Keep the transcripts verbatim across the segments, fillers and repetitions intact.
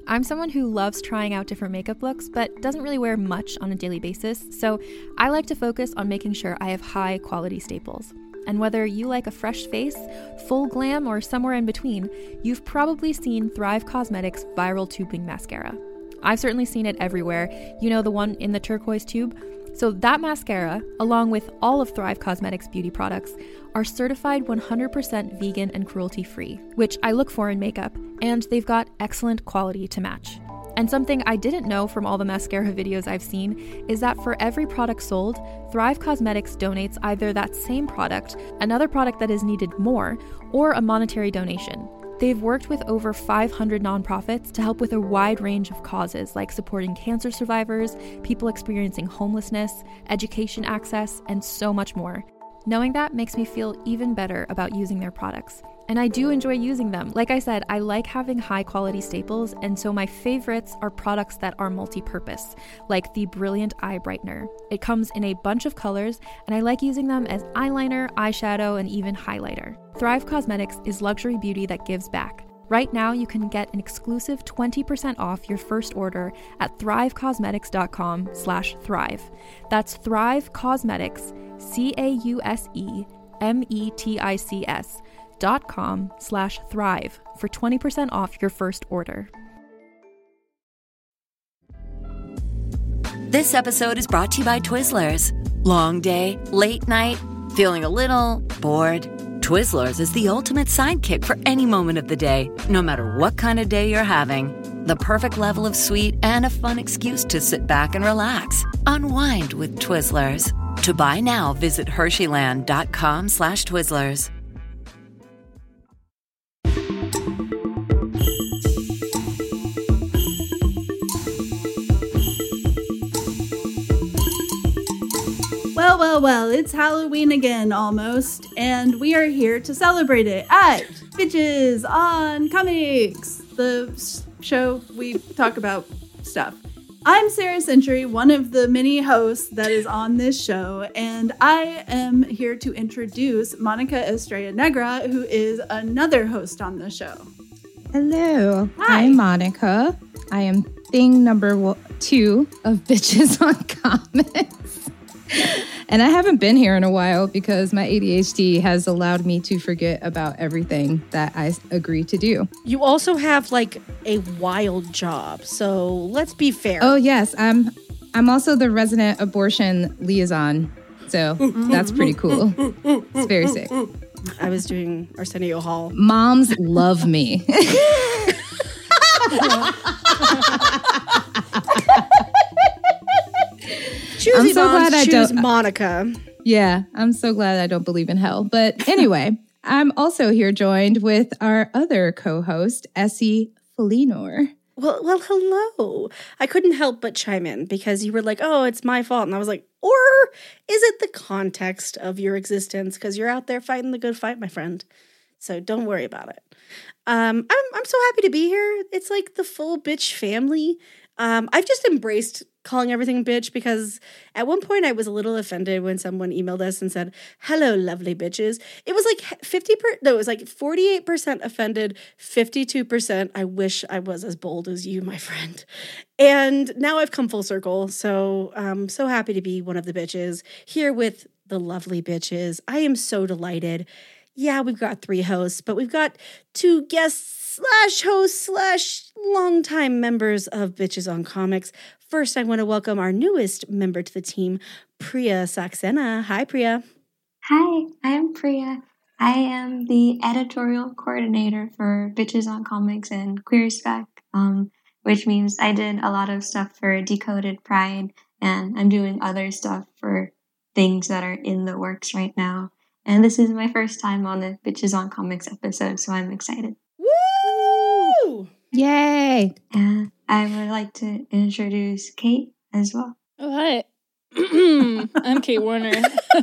I'm someone who loves trying out different makeup looks, but doesn't really wear much on a daily basis, so I like to focus on making sure I have high quality staples. And whether you like a fresh face, full glam, or somewhere in between, you've probably seen Thrive Causemetics Viral Tubing Mascara. I've certainly seen it everywhere. You know, the one in the turquoise tube? So that mascara, along with all of Thrive Causemetics beauty products, are certified one hundred percent vegan and cruelty-free, which I look for in makeup, and they've got excellent quality to match. And something I didn't know from all the mascara videos I've seen is that for every product sold, Thrive Causemetics donates either that same product, another product that is needed more, or a monetary donation. They've worked with over five hundred nonprofits to help with a wide range of causes like supporting cancer survivors, people experiencing homelessness, education access, and so much more. Knowing that makes me feel even better about using their products. And I do enjoy using them. Like I said, I like having high quality staples, and so my favorites are products that are multi-purpose, like the Brilliant Eye Brightener. It comes in a bunch of colors, and I like using them as eyeliner, eyeshadow, and even highlighter. Thrive Causemetics is luxury beauty that gives back. Right now, you can get an exclusive twenty percent off your first order at thrivecausemetics.com slash thrive. That's Thrive Causemetics, C A U S E M E T I C S dot com slash thrive for twenty percent off your first order. This episode is brought to you by Twizzlers. Long day, late night, feeling a little bored? Twizzlers is the ultimate sidekick for any moment of the day, no matter what kind of day you're having. The perfect level of sweet and a fun excuse to sit back and relax. Unwind with Twizzlers. To buy now, visit Hersheyland.com slash Twizzlers. Well, well, well, it's Halloween again, almost, and we are here to celebrate it at Bitches on Comics, the show we talk about stuff. I'm Sarah Century, one of the many hosts that is on this show, and I am here to introduce Monica Estrella Negra, who is another host on the show. Hello, Hi. I'm Monica. I am thing number one, two of Bitches on Comics. And I haven't been here in a while because my A D H D has allowed me to forget about everything that I agree to do. You also have like a wild job, so let's be fair. Oh yes, I'm I'm also the resident abortion liaison, so that's pretty cool. It's very sick. I was doing Arsenio Hall. Moms love me. Choosy I'm so moms glad I choose don't- Monica. Yeah, I'm so glad I don't believe in hell. But anyway, I'm also here joined with our other co-host, Essie Felinor. Well, well, hello. I couldn't help but chime in because you were like, "Oh, it's my fault," and I was like, "Or is it the context of your existence? Because you're out there fighting the good fight, my friend. So don't worry about it." Um, I'm I'm so happy to be here. It's like the full bitch family. Um, I've just embraced calling everything bitch because at one point I was a little offended when someone emailed us and said, "Hello, lovely bitches." It was like fifty per no, it was like forty-eight percent offended, fifty-two percent I wish I was as bold as you, my friend. And now I've come full circle. So I'm so happy to be one of the bitches here with the lovely bitches. I am so delighted. Yeah, we've got three hosts, but we've got two guests slash hosts slash longtime members of Bitches on Comics. First, I want to welcome our newest member to the team, Priya Saxena. Hi, Priya. Hi, I'm Priya. I am the editorial coordinator for Bitches on Comics and Queer Spec, um, which means I did a lot of stuff for Decoded Pride, and I'm doing other stuff for things that are in the works right now. And this is my first time on a Bitches on Comics episode, so I'm excited. Woo! Yay! And I would like to introduce Kate as well. Oh, hi. I'm Kate Warner.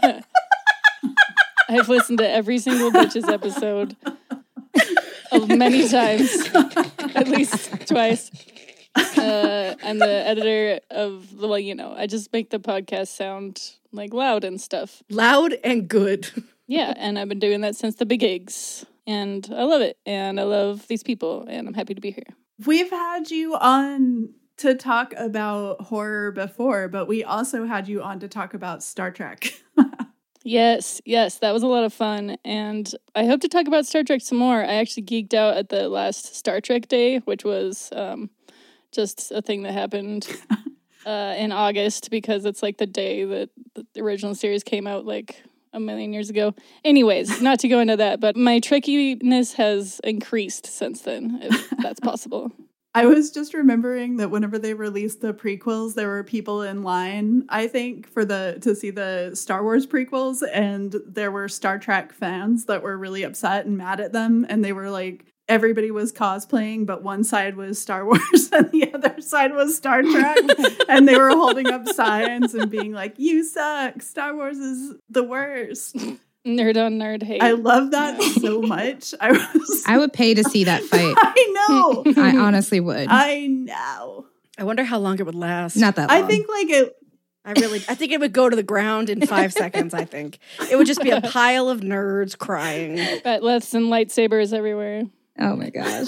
I've listened to every single Bitches episode of many times, at least twice. Uh, I'm the editor of the, well, you know, I just make the podcast sound like loud and stuff. Loud and good. Yeah, and I've been doing that since the begigs. And I love it. And I love these people. And I'm happy to be here. We've had you on to talk about horror before, but we also had you on to talk about Star Trek. Yes, yes, that was a lot of fun. And I hope to talk about Star Trek some more. I actually geeked out at the last Star Trek Day, which was um, just a thing that happened uh, in August because it's like the day that the original series came out like a million years ago. Anyways, not to go into that, but my Trekkiness has increased since then, if that's possible. I was just remembering that whenever they released the prequels, there were people in line, I think, for the to see the Star Wars prequels, and there were Star Trek fans that were really upset and mad at them, and they were like, everybody was cosplaying, but one side was Star Wars and the other side was Star Trek, and they were holding up signs and being like, you suck, Star Wars is the worst. Nerd on nerd hate. I love that yeah. so much. I was. I would pay to see that fight. I know. I honestly would. I know. I wonder how long it would last. Not that long. I think like it. I really, I think it would go to the ground in five seconds. I think it would just be a pile of nerds crying. Batleths and lightsabers everywhere. Oh my gosh.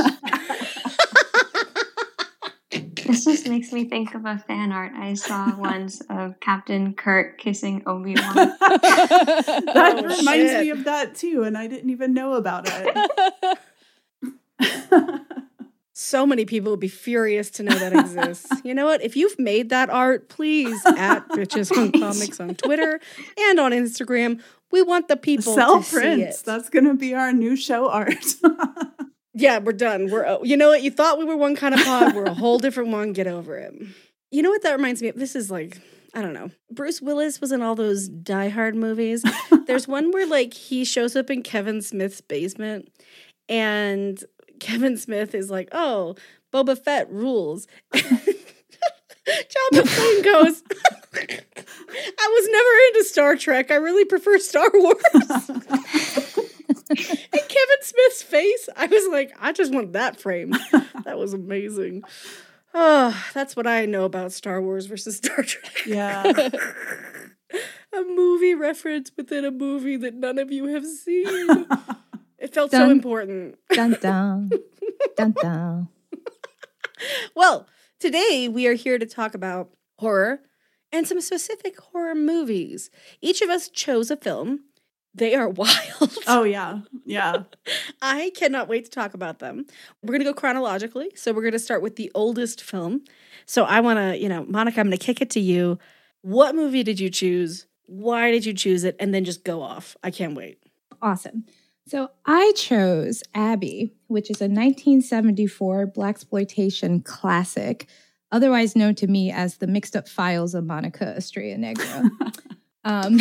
This just makes me think of a fan art I saw once of Captain Kirk kissing Obi-Wan. That Oh, reminds shit. me of that too, and I didn't even know about it. So many people would be furious to know that exists. You know what? If you've made that art, please at Bitches on Comics on Twitter and on Instagram. We want the people Sell to see prints. it. That's going to be our new show art. Yeah, we're done. We're uh, you know what? You thought we were one kind of pod. We're a whole different one. Get over it. You know what that reminds me of? This is like, I don't know. Bruce Willis was in all those Die Hard movies. There's one where like he shows up in Kevin Smith's basement and Kevin Smith is like, oh, Boba Fett rules. John McClane goes, I was never into Star Trek. I really prefer Star Wars. And Kevin Smith's face, I was like, I just want that frame. That was amazing. Oh, that's what I know about Star Wars versus Star Trek. Yeah. A movie reference within a movie that none of you have seen. It felt Dun, so important. Dun dun. Dun dun. Well, today we are here to talk about horror and some specific horror movies. Each of us chose a film. They are wild. Oh, yeah. Yeah. I cannot wait to talk about them. We're going to go chronologically. So we're going to start with the oldest film. So I want to, you know, Monica, I'm going to kick it to you. What movie did you choose? Why did you choose it? And then just go off. I can't wait. Awesome. So I chose Abby, which is a nineteen seventy-four blaxploitation classic, otherwise known to me as The Mixed Up Files of Monica Estrella Negro. um,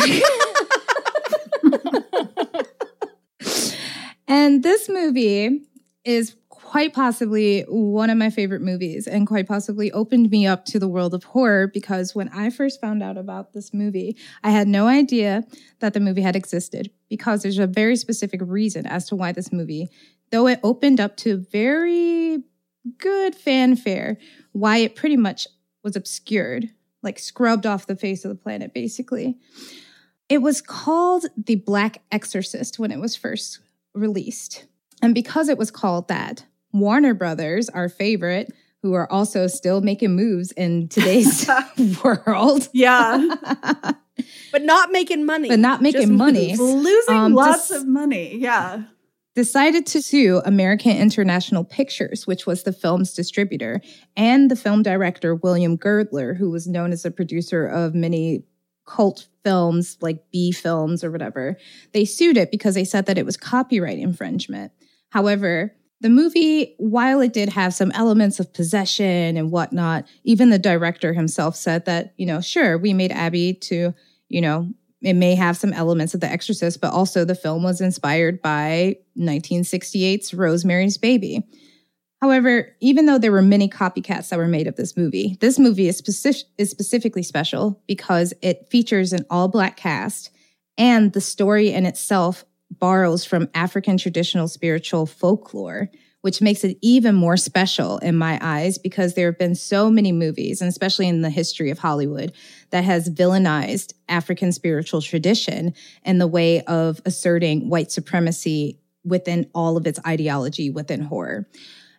and this movie is quite possibly one of my favorite movies and quite possibly opened me up to the world of horror because when I first found out about this movie, I had no idea that the movie had existed because there's a very specific reason as to why this movie, though it opened up to very good fanfare, why it pretty much was obscured, like scrubbed off the face of the planet, basically. It was called The Black Exorcist when it was first released. And because it was called that, Warner Brothers, our favorite, who are also still making moves in today's world. Yeah. But not making money. But not making Just money. moves. Losing Um, lots dis- of money. Yeah. Decided to sue American International Pictures, which was the film's distributor, and the film director, William Girdler, who was known as a producer of many cult films like B films or whatever. They sued it because they said that it was copyright infringement. However, the movie, while it did have some elements of possession and whatnot, even the director himself said that, you know, sure, we made Abby to, you know, it may have some elements of The Exorcist, but also the film was inspired by nineteen sixty-eight's Rosemary's Baby. However, even though there were many copycats that were made of this movie, this movie is, specific, is specifically special because it features an all-black cast and the story in itself borrows from African traditional spiritual folklore, which makes it even more special in my eyes because there have been so many movies, and especially in the history of Hollywood, that has villainized African spiritual tradition in the way of asserting white supremacy within all of its ideology within horror.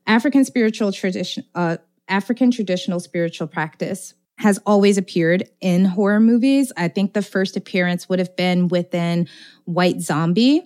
African spiritual tradition, uh, African traditional spiritual practice has always appeared in horror movies. I think the first appearance would have been within White Zombie,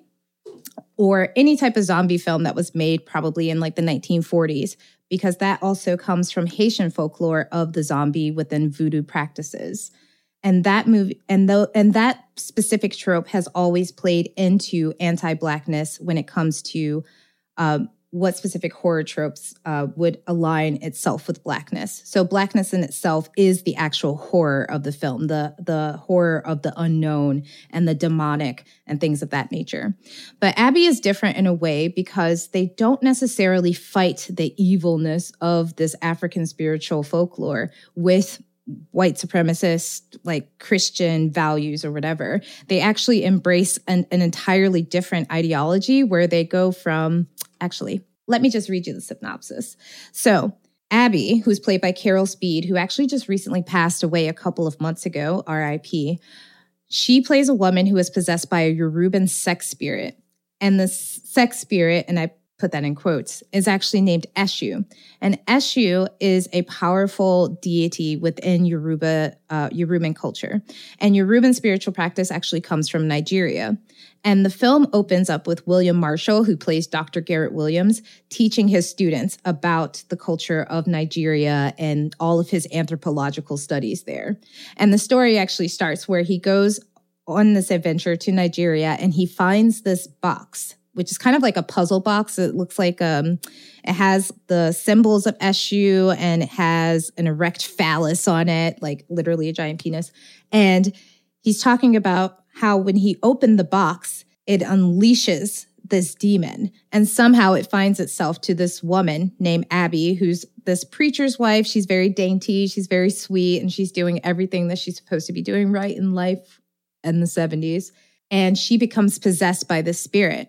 or any type of zombie film that was made probably in like the nineteen forties, because that also comes from Haitian folklore of the zombie within voodoo practices. And that movie and the, and that specific trope has always played into anti-Blackness when it comes to um, what specific horror tropes uh, would align itself with Blackness. So Blackness in itself is the actual horror of the film, the, the horror of the unknown and the demonic and things of that nature. But Abby is different in a way because they don't necessarily fight the evilness of this African spiritual folklore with white supremacist, like Christian values or whatever. They actually embrace an, an entirely different ideology where they go from, actually, let me just read you the synopsis. So Abby, who's played by Carol Speed, who actually just recently passed away a couple of months ago, R I P, she plays a woman who is possessed by a Yoruban sex spirit. And the sex spirit, and I put that in quotes, is actually named Eshu. And Eshu is a powerful deity within Yoruba, uh, Yoruban culture. And Yoruban spiritual practice actually comes from Nigeria. And the film opens up with William Marshall, who plays Doctor Garrett Williams, teaching his students about the culture of Nigeria and all of his anthropological studies there. And the story actually starts where he goes on this adventure to Nigeria and he finds this box, which is kind of like a puzzle box. It looks like um, it has the symbols of Eshu and it has an erect phallus on it, like literally a giant penis. And he's talking about how when he opened the box, it unleashes this demon. And somehow it finds itself to this woman named Abby, who's this preacher's wife. She's very dainty. She's very sweet. And she's doing everything that she's supposed to be doing right in life in the seventies. And she becomes possessed by this spirit.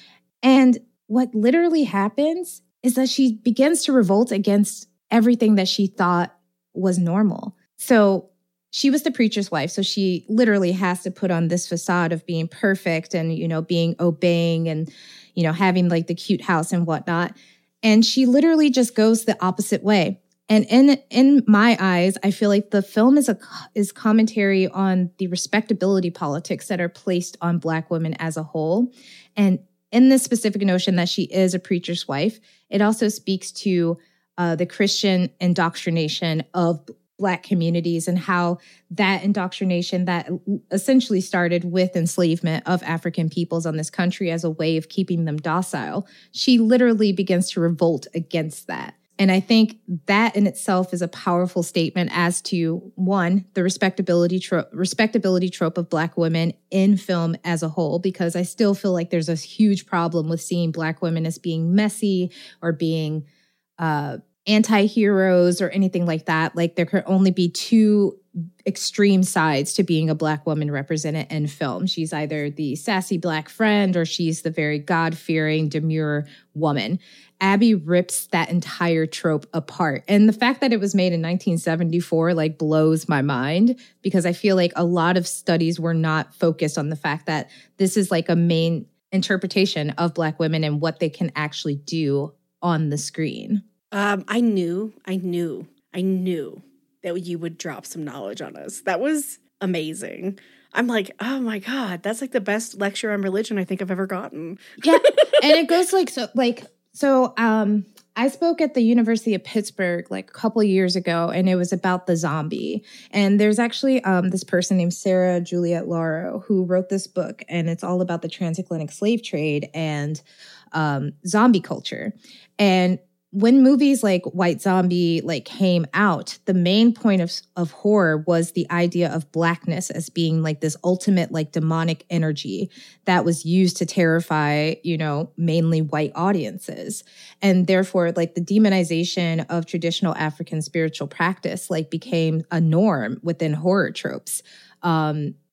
And what literally happens is that she begins to revolt against everything that she thought was normal. So she was the preacher's wife. So she literally has to put on this facade of being perfect and, you know, being obeying and, you know, having like the cute house and whatnot. And she literally just goes the opposite way. And in in my eyes, I feel like the film is a is commentary on the respectability politics that are placed on Black women as a whole. And in this specific notion that she is a preacher's wife, it also speaks to uh, the Christian indoctrination of Black communities and how that indoctrination that essentially started with enslavement of African peoples on this country as a way of keeping them docile. She literally begins to revolt against that. And I think that in itself is a powerful statement as to, one, the respectability trope, respectability trope of Black women in film as a whole, because I still feel like there's a huge problem with seeing Black women as being messy or being uh, anti-heroes or anything like that. Like there could only be two extreme sides to being a Black woman represented in film. She's either the sassy Black friend or she's the very God-fearing, demure woman. Abby rips that entire trope apart. And the fact that it was made in nineteen seventy-four like blows my mind, because I feel like a lot of studies were not focused on the fact that this is like a main interpretation of Black women and what they can actually do on the screen. Um, I knew, I knew, I knew that you would drop some knowledge on us. That was amazing. I'm like, oh my God, that's like the best lecture on religion I think I've ever gotten. Yeah. And it goes like, so like, so um, I spoke at the University of Pittsburgh like a couple of years ago, and it was about the zombie. And there's actually um, this person named Sarah Juliet Lauro who wrote this book, and it's all about the transatlantic slave trade and um, zombie culture. And when movies like White Zombie like came out, the main point of, of horror was the idea of Blackness as being like this ultimate like demonic energy that was used to terrify, you know, mainly white audiences. And therefore, like the demonization of traditional African spiritual practice like became a norm within horror tropes. Um,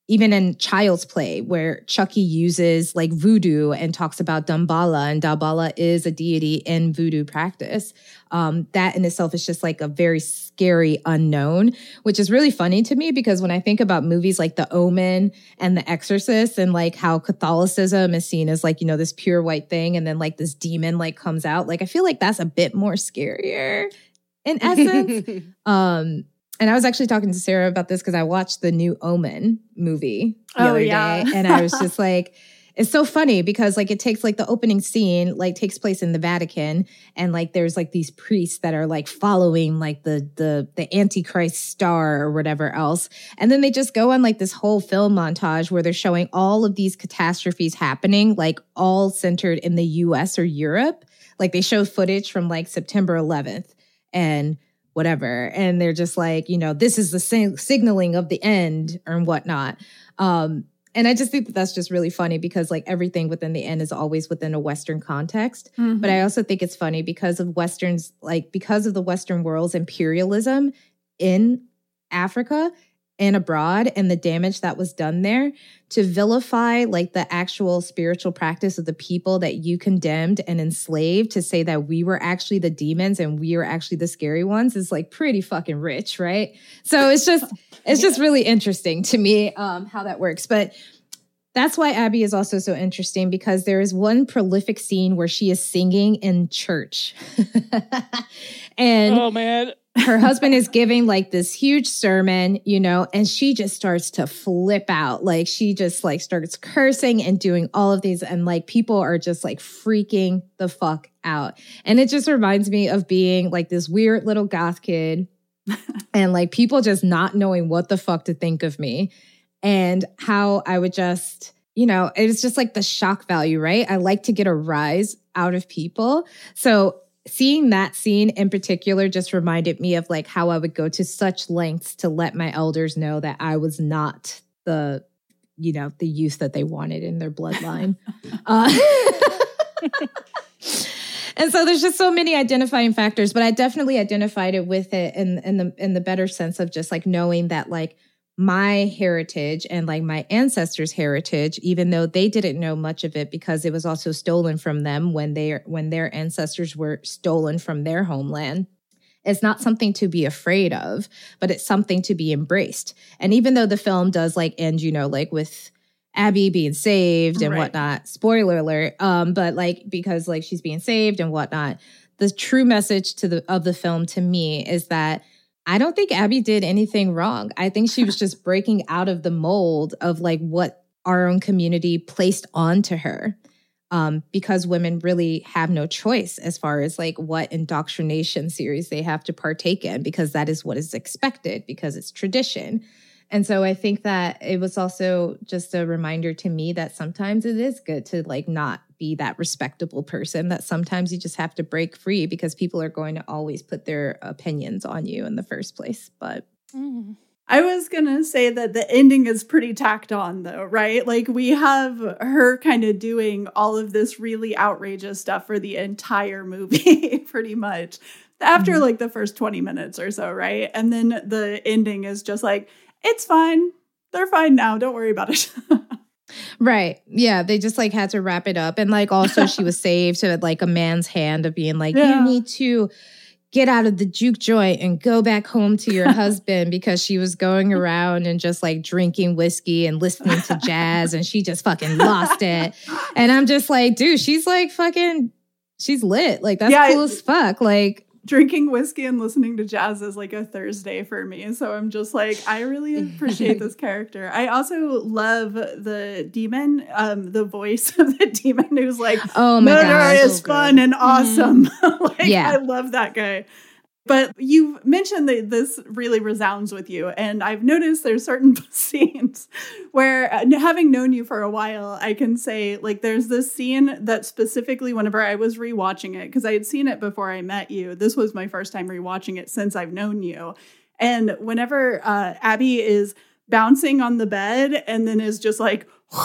even in Child's Play, where Chucky uses like voodoo and talks about Damballa, and Damballa is a deity in voodoo practice. Um, that in itself is just like a very scary unknown, which is really funny to me because when I think about movies like The Omen and The Exorcist and like how Catholicism is seen as like, you know, this pure white thing and then like this demon like comes out, like I feel like that's a bit more scarier in essence. um, And I was actually talking to Sarah about this because I watched the new Omen movie the Oh, other yeah. day. And I was just like, it's so funny because like it takes like the opening scene, like takes place in the Vatican. And like there's like these priests that are like following like the the the Antichrist star or whatever else. And then they just go on like this whole film montage where they're showing all of these catastrophes happening, like all centered in the U S or Europe. Like they show footage from like September eleventh and whatever. And they're just like, you know, this is the sig- signaling of the end or whatnot. Um, and I just think that that's just really funny because like everything within the end is always within a Western context. Mhm. But I also think it's funny because of Westerns, like because of the Western world's imperialism in Africa and abroad and the damage that was done there, to vilify like the actual spiritual practice of the people that you condemned and enslaved, to say that we were actually the demons and we were actually the scary ones is like pretty fucking rich, right? So it's just it's just really interesting to me um, how that works. But that's why Abby is also so interesting, because there is one prolific scene where she is singing in church. And Oh man. her husband is giving like this huge sermon, you know, and she just starts to flip out. Like she just like starts cursing and doing all of these. And like people are just like freaking the fuck out. And it just reminds me of being like this weird little goth kid and like people just not knowing what the fuck to think of me and how I would just, you know, it was just like the shock value, right? I like to get a rise out of people. So seeing that scene in particular just reminded me of like how I would go to such lengths to let my elders know that I was not the, you know, the youth that they wanted in their bloodline. uh, and so there's just so many identifying factors, but I definitely identified it with it in, in the in the better sense of just like knowing that like my heritage and like my ancestors' heritage, even though they didn't know much of it because it was also stolen from them when they when their ancestors were stolen from their homeland. It's not something to be afraid of, but it's something to be embraced. And even though the film does like end, you know, like with Abby being saved and Right. whatnot, spoiler alert, um, but like because like she's being saved and whatnot, the true message to the of the film to me is that I don't think Abby did anything wrong. I think she was just breaking out of the mold of like what our own community placed onto her, um, because women really have no choice as far as like what indoctrination series they have to partake in, because that is what is expected because it's tradition. And so I think that it was also just a reminder to me that sometimes it is good to like not be that respectable person, that sometimes you just have to break free because people are going to always put their opinions on you in the first place. But Mm. I was going to say that the ending is pretty tacked on though, right? Like we have her kind of doing all of this really outrageous stuff for the entire movie, pretty much after Mhm. like the first twenty minutes or so, right? And then the ending is just like, it's fine. They're fine now. Don't worry about it. right. Yeah. They just like had to wrap it up. And like also she was saved to like a man's hand of being like, Yeah. you need to get out of the juke joint and go back home to your husband, because she was going around and just like drinking whiskey and listening to jazz and she just fucking lost it. And I'm just like, dude, she's like fucking, she's lit. Like that's Yeah, cool it- as fuck. Like, Drinking whiskey and listening to jazz is like a Thursday for me. So I'm just like, I really appreciate this character. I also love the demon, um, the voice of the demon who's like, oh my murder God. is so fun good. and awesome. like, Yeah. I love that guy. But you mentioned that this really resounds with you. And I've noticed there's certain scenes where, uh, having known you for a while, I can say, like, there's this scene that specifically, whenever I was rewatching it, because I had seen it before I met you, this was my first time rewatching it since I've known you. And whenever uh, Abby is bouncing on the bed and then is just like,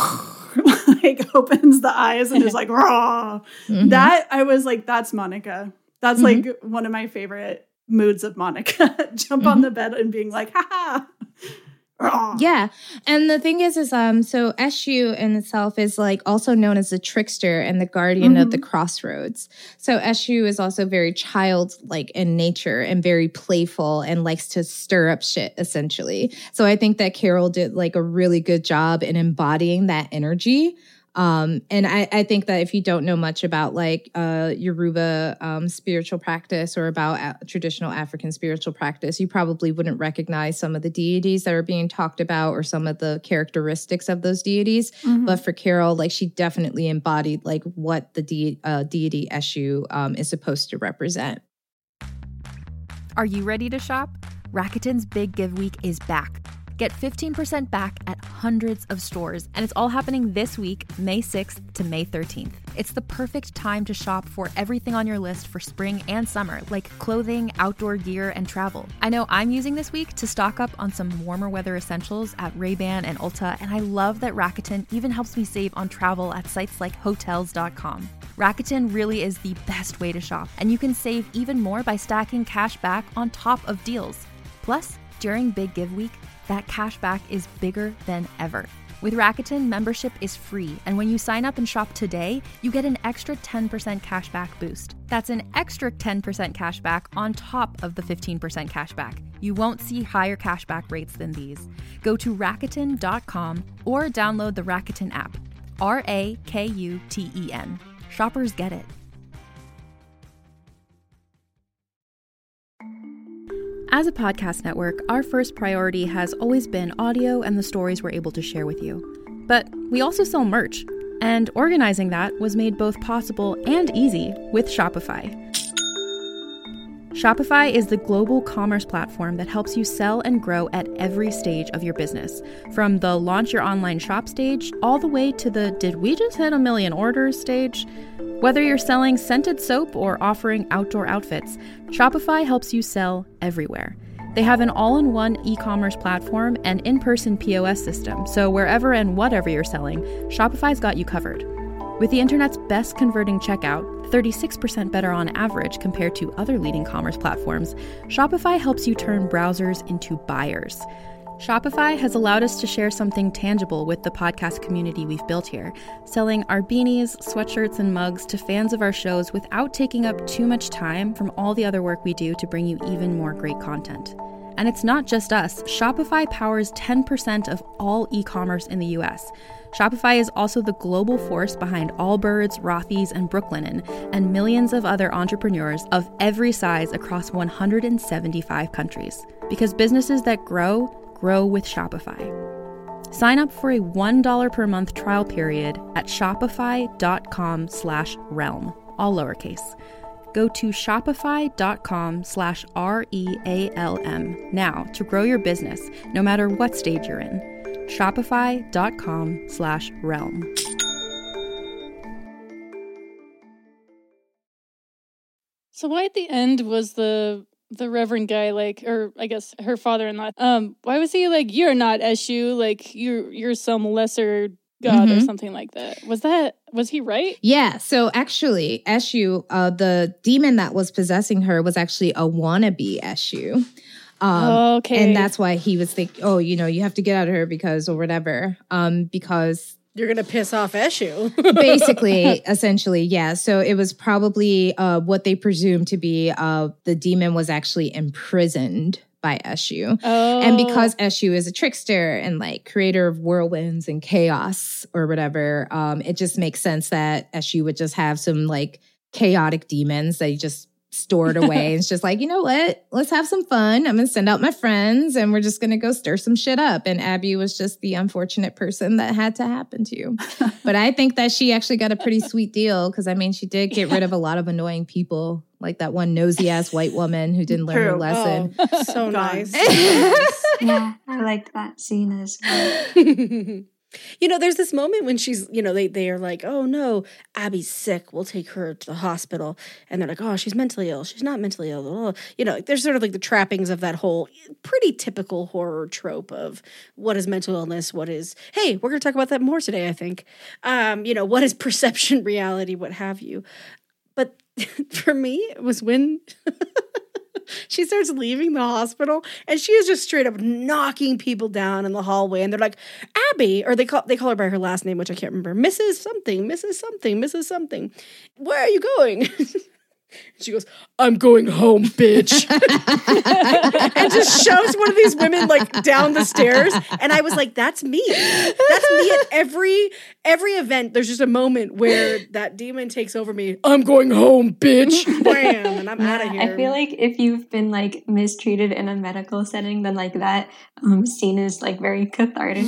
like opens the eyes and is like, raw. Mhm. That, I was like, that's Monica. That's Mhm. like one of my favorite moods of Monica. Jump on Mhm. the bed and being like, ha ha. Yeah. And the thing is, is um, so Eshu in itself is like also known as the trickster and the guardian mm-hmm. of the crossroads. So Eshu is also very childlike in nature and very playful and likes to stir up shit, essentially. So I think that Carol did like a really good job in embodying that energy. Um, and I, I think that if you don't know much about like uh, Yoruba um, spiritual practice or about a- traditional African spiritual practice, you probably wouldn't recognize some of the deities that are being talked about or some of the characteristics of those deities. Mm-hmm. But for Carol, like she definitely embodied like what the de- uh, deity Eshu um, is supposed to represent. Are you ready to shop? Rakuten's Big Give Week is back. Get fifteen percent back at hundreds of stores, and it's all happening this week, May sixth to May thirteenth. It's the perfect time to shop for everything on your list for spring and summer, like clothing, outdoor gear, and travel. I know I'm using this week to stock up on some warmer weather essentials at Ray-Ban and Ulta, and I love that Rakuten even helps me save on travel at sites like hotels dot com. Rakuten really is the best way to shop, and you can save even more by stacking cash back on top of deals. Plus, during Big Give Week, that cash back is bigger than ever. With Rakuten, membership is free, and when you sign up and shop today, you get an extra ten percent cash back boost. That's an extra ten percent cash back on top of the fifteen percent cash back. You won't see higher cash back rates than these. Go to Rakuten dot com or download the Rakuten app. R A K U T E N. Shoppers get it. As a podcast network, our first priority has always been audio and the stories we're able to share with you. But we also sell merch, and organizing that was made both possible and easy with Shopify. Shopify is the global commerce platform that helps you sell and grow at every stage of your business, from the launch your online shop stage all the way to the did we just hit a million orders stage. Whether you're selling scented soap or offering outdoor outfits, Shopify helps you sell everywhere. They have an all-in-one e-commerce platform and in-person P O S system, so wherever and whatever you're selling, Shopify's got you covered. With the internet's best converting checkout, thirty-six percent better on average compared to other leading commerce platforms, Shopify helps you turn browsers into buyers. Shopify has allowed us to share something tangible with the podcast community we've built here, selling our beanies, sweatshirts, and mugs to fans of our shows without taking up too much time from all the other work we do to bring you even more great content. And it's not just us. Shopify powers ten percent of all e-commerce in the U S. Shopify is also the global force behind Allbirds, Rothy's, and Brooklinen, and millions of other entrepreneurs of every size across one hundred seventy-five countries. Because businesses that grow, grow with Shopify. Sign up for a one dollar per month trial period at shopify.com slash realm, all lowercase. Go to shopify.com slash R-E-A-L-M now to grow your business, no matter what stage you're in. Shopify.com slash realm. So why at the end was the the Reverend guy like, or I guess her father-in-law, um, why was he like, you're not Eshu, like you're you're some lesser god mm-hmm. or something like that? Was that, was he right? Yeah, so actually Eshu, uh, the demon that was possessing her was actually a wannabe Eshu. Um, okay. And that's why he was thinking, oh, you know, you have to get out of her because, or whatever, um, because... You're going to piss off Eshu. Basically, essentially, yeah. So it was probably uh, what they presumed to be uh, the demon was actually imprisoned by Eshu. Oh. And because Eshu is a trickster and like creator of whirlwinds and chaos or whatever, um, it just makes sense that Eshu would just have some like chaotic demons that he just stored away. It's just like, you know what? Let's have some fun. I'm going to send out my friends and we're just going to go stir some shit up. And Abby was just the unfortunate person that had to happen to. But I think that she actually got a pretty sweet deal because, I mean, she did get rid of a lot of annoying people, like that one nosy-ass white woman who didn't learn True. her lesson. Oh, so nice. Yeah, I liked that scene as well. You know, there's this moment when she's, you know, they, they are like, oh, no, Abby's sick. We'll take her to the hospital. And they're like, oh, she's mentally ill. She's not mentally ill. You know, there's sort of like the trappings of that whole pretty typical horror trope of what is mental illness, what is, hey, we're going to talk about that more today, I think. Um, you know, what is perception, reality, what have you. But for me, it was when she starts leaving the hospital, and she is just straight up knocking people down in the hallway. And they're like, Abby, or they call they call her by her last name, which I can't remember. Missus Something, Missus Something, Missus Something. Where are you going? She goes, I'm going home, bitch. And just shoves one of these women like down the stairs. And I was like, that's me. That's me at every every event. There's just a moment where that demon takes over me. I'm going home, bitch. Bam. And I'm out of here. I feel like if you've been like mistreated in a medical setting, then like that um, scene is like very cathartic.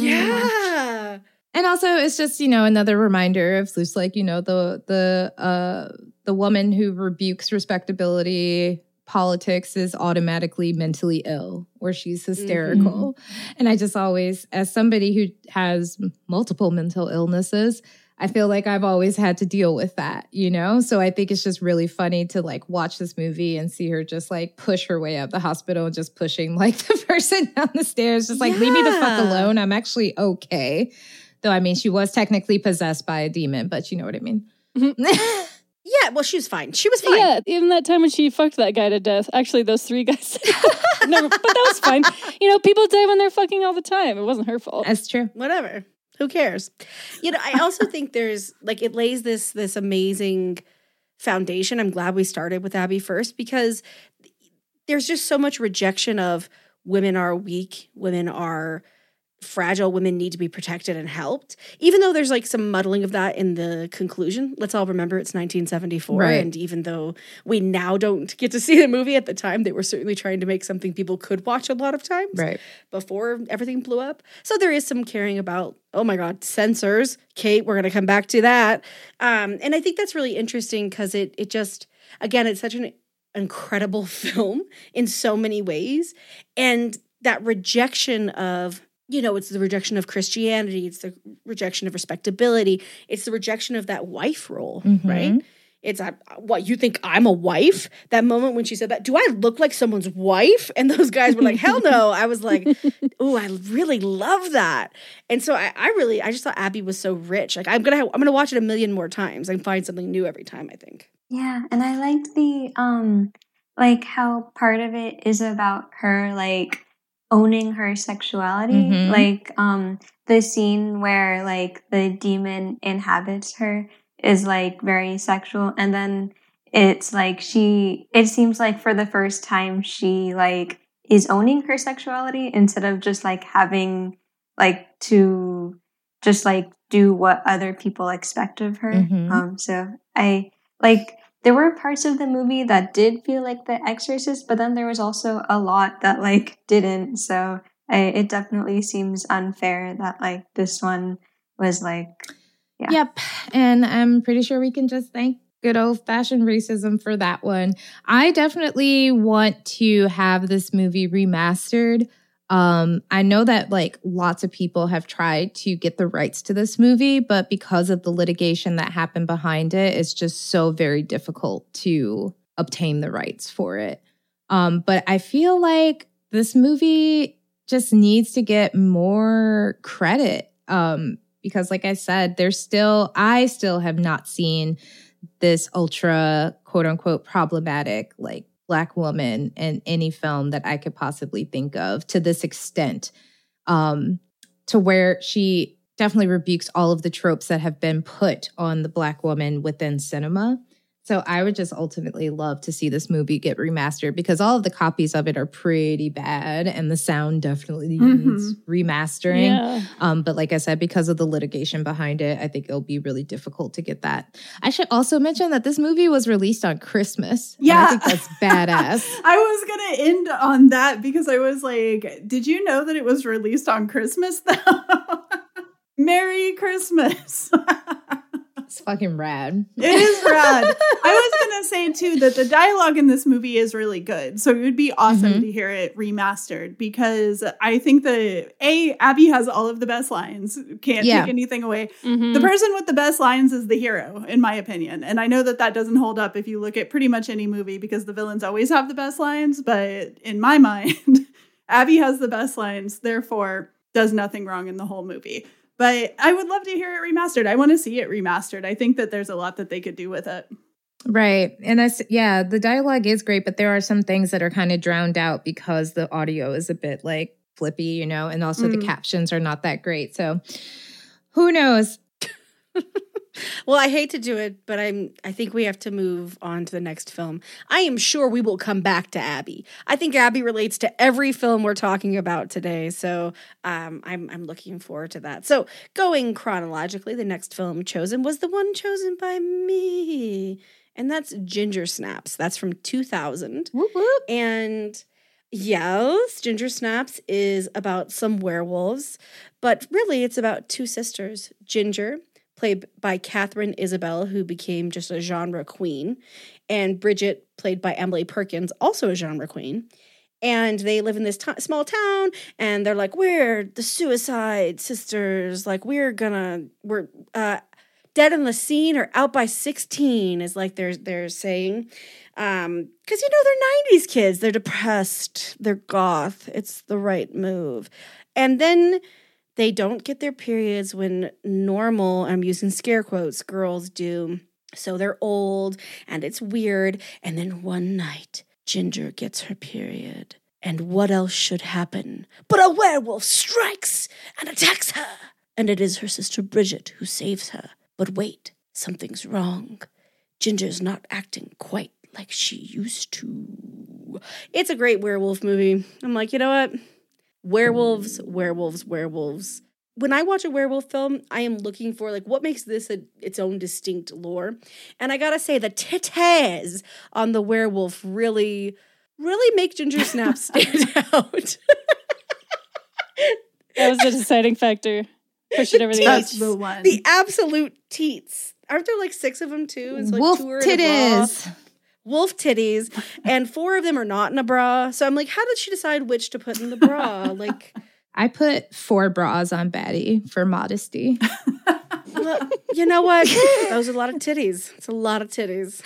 Yeah. And also, it's just, you know, another reminder of just like, you know, the the uh, the woman who rebukes respectability politics is automatically mentally ill or she's hysterical. Mm-hmm. And I just always, as somebody who has multiple mental illnesses, I feel like I've always had to deal with that, you know? So I think it's just really funny to like watch this movie and see her just like push her way out the hospital and just pushing like the person down the stairs, just like, yeah. Leave me the fuck alone. I'm actually okay. Though, I mean, she was technically possessed by a demon, but you know what I mean. Mm-hmm. Yeah, well, she was fine. She was fine. Yeah, even that time when she fucked that guy to death. Actually, those three guys. Never, but that was fine. You know, people die when they're fucking all the time. It wasn't her fault. That's true. Whatever. Who cares? You know, I also think there's, like, it lays this this amazing foundation. I'm glad we started with Abby first because there's just so much rejection of women are weak, women are fragile, women need to be protected and helped, even though there's like some muddling of that in the conclusion. Let's all remember it's nineteen seventy-four, right. And even though we now don't get to see the movie, at the time they were certainly trying to make something people could watch a lot of times, right, before everything blew up. So there is some caring about, oh my god, censors. Kate, we're going to come back to that. Um, and I think that's really interesting because it it just, again, it's such an incredible film in so many ways. And that rejection of, you know, it's the rejection of Christianity. It's the rejection of respectability. It's the rejection of that wife role, mm-hmm. right? It's, uh, what, you think I'm a wife? That moment when she said that, do I look like someone's wife? And those guys were like, hell no. I was like, ooh, I really love that. And so I, I really, I just thought Abby was so rich. Like, I'm going to I'm gonna watch it a million more times and find something new every time, I think. Yeah, and I liked the, um, like, how part of it is about her, like, owning her sexuality, mm-hmm. like um the scene where like the demon inhabits her is like very sexual, and then it's like she it seems like for the first time she like is owning her sexuality instead of just like having like to just like do what other people expect of her. Mm-hmm. um so I like there were parts of the movie that did feel like The Exorcist, but then there was also a lot that, like, didn't. So I, it definitely seems unfair that, like, this one was, like, yeah. Yep. And I'm pretty sure we can just thank good old-fashioned racism for that one. I definitely want to have this movie remastered. Um, I know that like lots of people have tried to get the rights to this movie, but because of the litigation that happened behind it, it's just so very difficult to obtain the rights for it. Um, but I feel like this movie just needs to get more credit. Um, because like I said, there's still, I still have not seen this ultra quote unquote problematic, like, Black woman in any film that I could possibly think of to this extent, um, to where she definitely rebukes all of the tropes that have been put on the Black woman within cinema. So I would just ultimately love to see this movie get remastered because all of the copies of it are pretty bad and the sound definitely mm-hmm. needs remastering. Yeah. Um, but like I said, because of the litigation behind it, I think it'll be really difficult to get that. I should also mention that this movie was released on Christmas. Yeah. I think that's badass. I was going to end on that because I was like, did you know that it was released on Christmas though? Merry Christmas. It's fucking rad. It is rad. I was going to say, too, that the dialogue in this movie is really good. So it would be awesome mm-hmm. to hear it remastered because I think that, A, Abby has all of the best lines. Can't yeah. take anything away. Mm-hmm. The person with the best lines is the hero, in my opinion. And I know that that doesn't hold up if you look at pretty much any movie because the villains always have the best lines. But in my mind, Abby has the best lines, therefore does nothing wrong in the whole movie. But I would love to hear it remastered. I want to see it remastered. I think that there's a lot that they could do with it. Right. And that's, yeah, the dialogue is great, but there are some things that are kind of drowned out because the audio is a bit like flippy, you know, and also mm. the captions are not that great. So who knows? Well, I hate to do it, but I'm I think we have to move on to the next film. I am sure we will come back to Abby. I think Abby relates to every film we're talking about today, so um, I'm I'm looking forward to that. So, going chronologically, the next film chosen was the one chosen by me, and that's Ginger Snaps. That's from two thousand. Whoop, whoop. And yes, Ginger Snaps is about some werewolves, but really it's about two sisters, Ginger, played by Catherine Isabel, who became just a genre queen, and Bridget, played by Emily Perkins, also a genre queen. And they live in this t- small town, and they're like, we're the Suicide Sisters. Like, we're gonna, we're uh, dead on the scene or out by sixteen, is like they're, they're saying. Um, because, you know, they're nineties kids. They're depressed. They're goth. It's the right move. And then they don't get their periods when normal, I'm using scare quotes, girls do. So they're old and it's weird. And then one night, Ginger gets her period. And what else should happen? But a werewolf strikes and attacks her. And it is her sister Bridget who saves her. But wait, something's wrong. Ginger's not acting quite like she used to. It's a great werewolf movie. I'm like, you know what? Werewolves, werewolves, werewolves. When I watch a werewolf film, I am looking for, like, what makes this a, its own distinct lore. And I gotta say, the titties on the werewolf really, really make Ginger Snaps stand out. That was the deciding factor. Pushing everything else. That's the one. The absolute teats. Aren't there, like, six of them, too? It's like Wolf two are in a bra. titties. Wolf titties, and four of them are not in a bra. So I'm like, how did she decide which to put in the bra? Like, I put four bras on Batty for modesty. well, you know what? Those are a lot of titties. It's a lot of titties.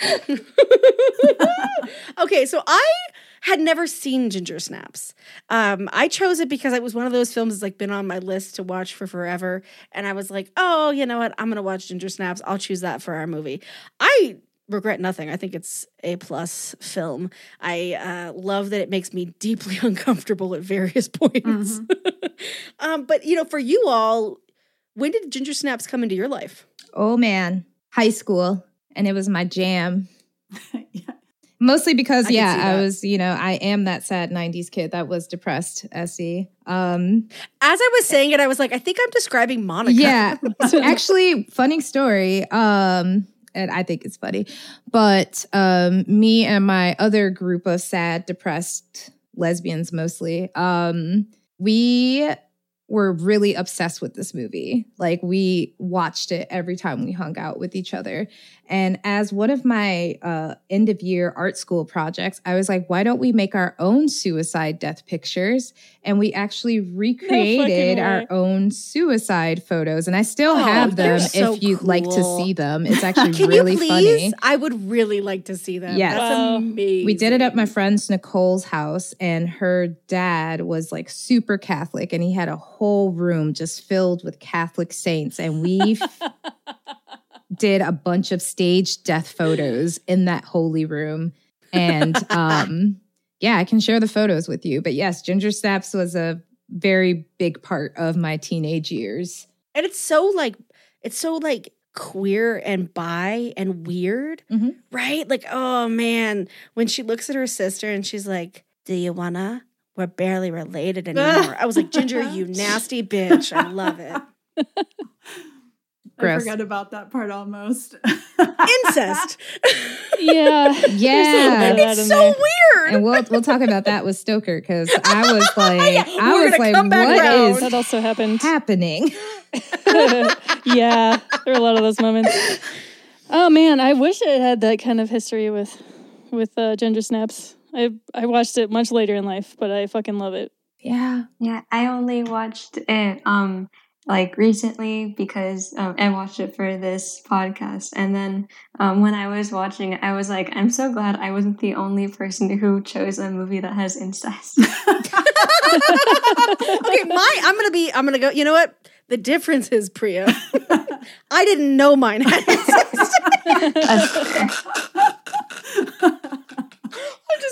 Okay, so I had never seen Ginger Snaps. Um, I chose it because it was one of those films that's like been on my list to watch for forever. And I was like, oh, you know what? I'm going to watch Ginger Snaps. I'll choose that for our movie. I regret nothing. I think it's a plus film. I uh, love that it makes me deeply uncomfortable at various points. Mm-hmm. um, but, you know, for you all, when did Ginger Snaps come into your life? Oh, man. High school. And it was my jam. Yeah. Mostly because, I yeah, I was, you know, I am that sad nineties kid that was depressed, Essie. Um, As I was saying it, I was like, I think I'm describing Monica. Yeah. Actually, funny story. Um, and I think it's funny. But um, me and my other group of sad, depressed lesbians mostly, um, we were really obsessed with this movie. Like, we watched it every time we hung out with each other. And as one of my uh, end of year art school projects, I was like, why don't we make our own suicide death pictures? And we actually recreated no our own suicide photos. And I still Oh, have them so if you'd cool. like to see them. It's actually Can really you please? funny. I would really like to see them. Yes. That's Wow. amazing. We did it at my friend's Nicole's house, and her dad was like super Catholic, and he had a whole room just filled with Catholic saints. And we f- did a bunch of staged death photos in that holy room. And um, yeah, I can share the photos with you. But yes, Ginger Snaps was a very big part of my teenage years. And it's so like, it's so like queer and bi and weird, Mm-hmm. right? Like, oh man, when she looks at her sister and she's like, do you wanna? We're barely related anymore. I was like, Ginger, you nasty bitch. I love it. I Gross. forgot about that part almost. Incest. Yeah. Yeah. There's It's in so there. weird. And we'll we'll talk about that with Stoker, because I was like, Yeah, I we're was gonna like, come back what around. is That also happened. happening? Yeah, there were a lot of those moments. Oh man, I wish it had that kind of history with with uh, Ginger Snaps. I I watched it much later in life, but I fucking love it. Yeah. Yeah, I only watched it um like recently because um, I watched it for this podcast, and then um, when I was watching it, I was like, I'm so glad I wasn't the only person who chose a movie that has incest. Okay, my I'm gonna be I'm gonna go. You know what? The difference is, Priya, I didn't know mine had incest. That's fair.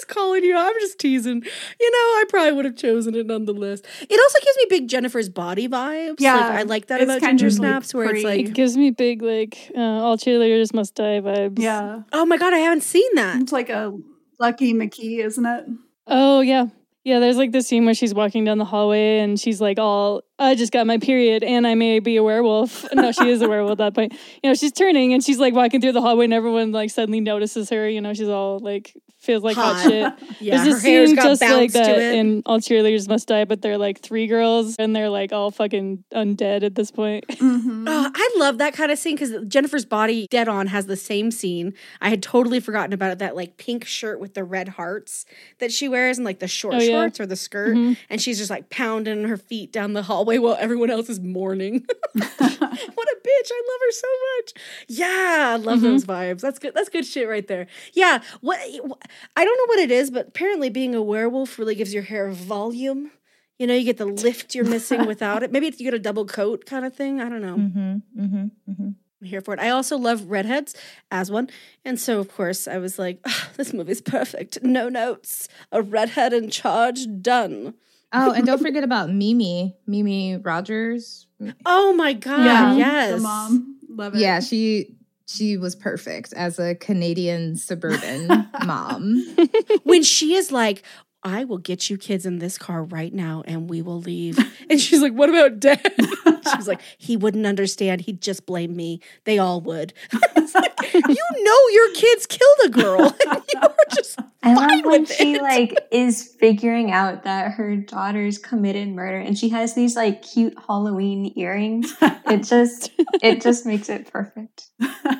calling you. I'm just teasing. You know, I probably would have chosen it nonetheless. It also gives me big Jennifer's Body vibes. Yeah, like, I like that it's about kind Ginger of, Snaps, like, where it's pre- like, It gives me big, like, uh, all cheerleaders must die vibes. Yeah. oh my god, I haven't seen that. It's like a Lucky McKee, isn't it? Oh, yeah. Yeah, there's like this scene where she's walking down the hallway and she's like all, I just got my period and I may be a werewolf. No, she is a werewolf at that point. You know, she's turning and she's like walking through the hallway and everyone like suddenly notices her. You know, she's all like, feels like hot, Hot. shit. Yeah, There's her a hair's scene got just like bounce to that it. in All Cheerleaders Must Die, but they're like three girls and they're like all fucking undead at this point. Mm-hmm. Oh, I love that kind of scene because Jennifer's Body Dead On has the same scene. I had totally forgotten about it. That like pink shirt with the red hearts that she wears and like the short Oh, yeah. shorts or the skirt. Mhm. And she's just like pounding her feet down the hallway while everyone else is mourning. What a bitch. I love her so much. Yeah, I love Mhm. those vibes. That's good. That's good shit right there. Yeah. What I don't know what it is, but apparently being a werewolf really gives your hair volume. You know, you get the lift you're missing without it. Maybe it's, you get a double coat kind of thing. I don't know. Mm-hmm, mm-hmm, mm-hmm. I'm here for it. I also love redheads as one. And so, of course, I was like, oh, this movie's perfect. No notes. A redhead in charge. Done. Oh, and don't forget about Mimi, Mimi Rogers. Oh, my God. Yeah, Yes. the mom. Love it. Yeah, she she was perfect as a Canadian suburban mom. When she is like, I will get you kids in this car right now and we will leave. And she's like, what about dad? She's like, he wouldn't understand. He'd just blame me. They all would. It's like, you know your kids killed a girl. And you are just I fine love when with she it. like is figuring out that her daughter's committed murder and she has these like cute Halloween earrings. It just it just makes it perfect.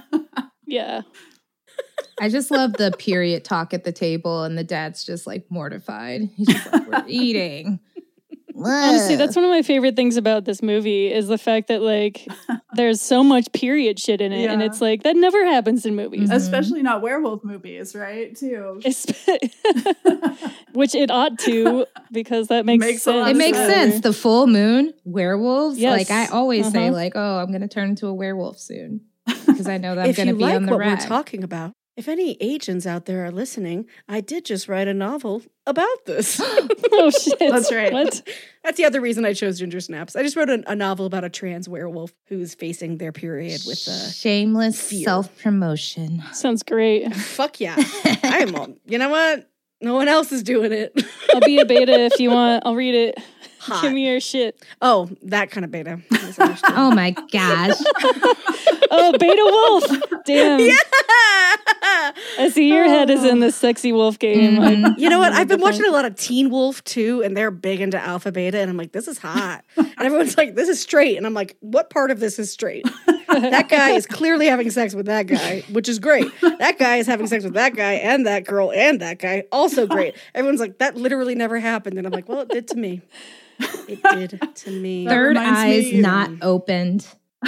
Yeah. I just love the period talk at the table, and the dad's just like mortified. He's just like, "We're eating." Honestly, that's one of my favorite things about this movie is the fact that like there's so much period shit in it, and Yeah. it's like that never happens in movies. Mhm. Especially not werewolf movies, right? Too. Espe- Which it ought to, because that makes, Makes a sense. lot It of makes sense. sense. The full moon, werewolves. Yes. Like I always say, Uh-huh. like, "Oh, I'm going to turn into a werewolf soon," because I know that I'm If going to you be like on the what rag. we're talking about, if any agents out there are listening, I did just write a novel about this. Oh shit. That's right. What? That's the other reason I chose Ginger Snaps. I just wrote a, a novel about a trans werewolf who's facing their period with uh, Shameless fear. self promotion. Sounds great. fuck yeah. I am all, you know what? No one else is doing it. I'll be a beta if you want. I'll read it. Hot. Give me your shit. Oh, that kind of beta. Misunderstood. Oh my gosh! Oh, beta wolf. Damn. Yeah. I see your head is in this sexy wolf game. Mhm. Like, You know what? really I've been different. watching a lot of Teen Wolf too, and they're big into alpha beta, and I'm like, this is hot. And everyone's like, this is straight. And I'm like, what part of this is straight? That guy is clearly having sex with that guy, which is great. That guy is having sex with that guy and that girl and that guy. Also great. Everyone's like, that literally never happened. And I'm like, well, it did to me. It did to me. That Third reminds eyes me- not opened.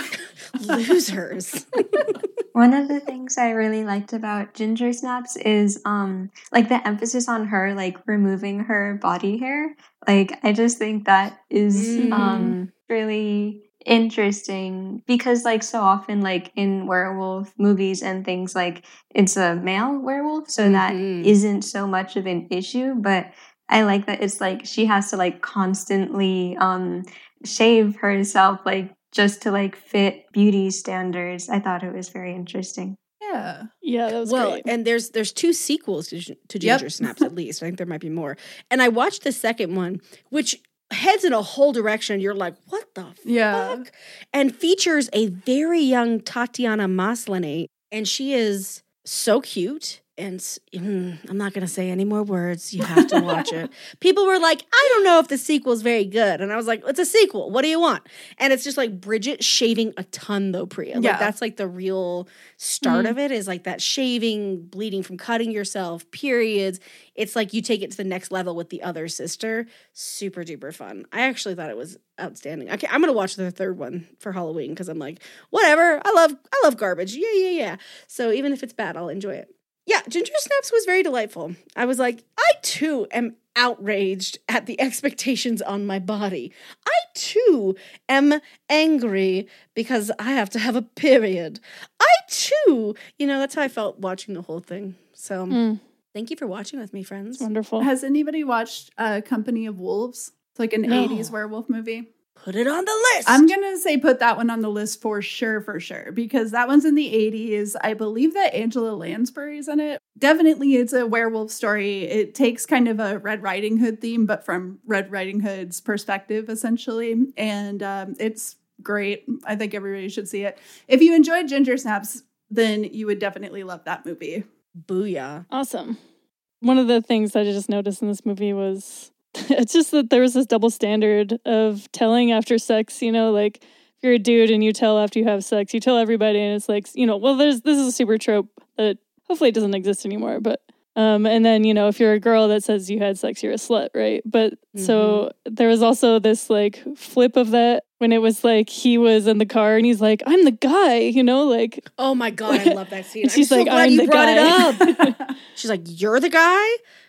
Losers. One of the things I really liked about Ginger Snaps is um like the emphasis on her like removing her body hair. Like I just think that is Mm. um really interesting because like so often like in werewolf movies and things like it's a male werewolf, so that Mhm. isn't so much of an issue, but I like that it's like she has to like constantly um shave herself like just to like fit beauty standards. I thought it was very interesting. Yeah. Yeah, that was Well, great. and there's there's two sequels to, Gin- to Yep. Ginger Snaps at least. I think there might be more. And I watched the second one, which heads in a whole direction. You're like, what the Yeah. fuck? And features a very young Tatiana Maslany, and she is so cute. And s- mm, I'm not going to say any more words. You have to watch it. People were like, I don't know if the sequel's very good. And I was like, it's a sequel. What do you want? And it's just like Bridget shaving a ton, though, Priya. Like, Yeah. that's like the real start Mm. of it is like that shaving, bleeding from cutting yourself, periods. It's like you take it to the next level with the other sister. Super duper fun. I actually thought it was outstanding. Okay, I'm going to watch the third one for Halloween because I'm like, whatever. I love, I love garbage. Yeah, yeah, yeah. So even if it's bad, I'll enjoy it. Yeah, Ginger Snaps was very delightful. I was like, I too am outraged at the expectations on my body. I too am angry because I have to have a period. I too, you know, that's how I felt watching the whole thing. So Mm. Thank you for watching with me, friends. It's wonderful. Has anybody watched uh, Company of Wolves? It's like an No. eighties werewolf movie. Put it on the list. I'm going to say put that one on the list for sure, for sure, because that one's in the eighties. I believe that Angela Lansbury's in it. Definitely it's a werewolf story. It takes kind of a Red Riding Hood theme, but from Red Riding Hood's perspective, essentially. And um, it's great. I think everybody should see it. If you enjoyed Ginger Snaps, then you would definitely love that movie. Booyah. Awesome. One of the things that I just noticed in this movie was it's just that there was this double standard of telling after sex, you know, like if you're a dude and you tell after you have sex, you tell everybody and it's like, you know, well, there's this is a super trope that hopefully it doesn't exist anymore. But um, and then, you know, if you're a girl that says you had sex, you're a slut, right? But mm-hmm. so there was also this like flip of that when it was like he was in the car and he's like, I'm the guy, you know, like. Oh my God, I love that scene. She's I'm like, so glad I'm you the brought guy. it up. She's like, you're the guy?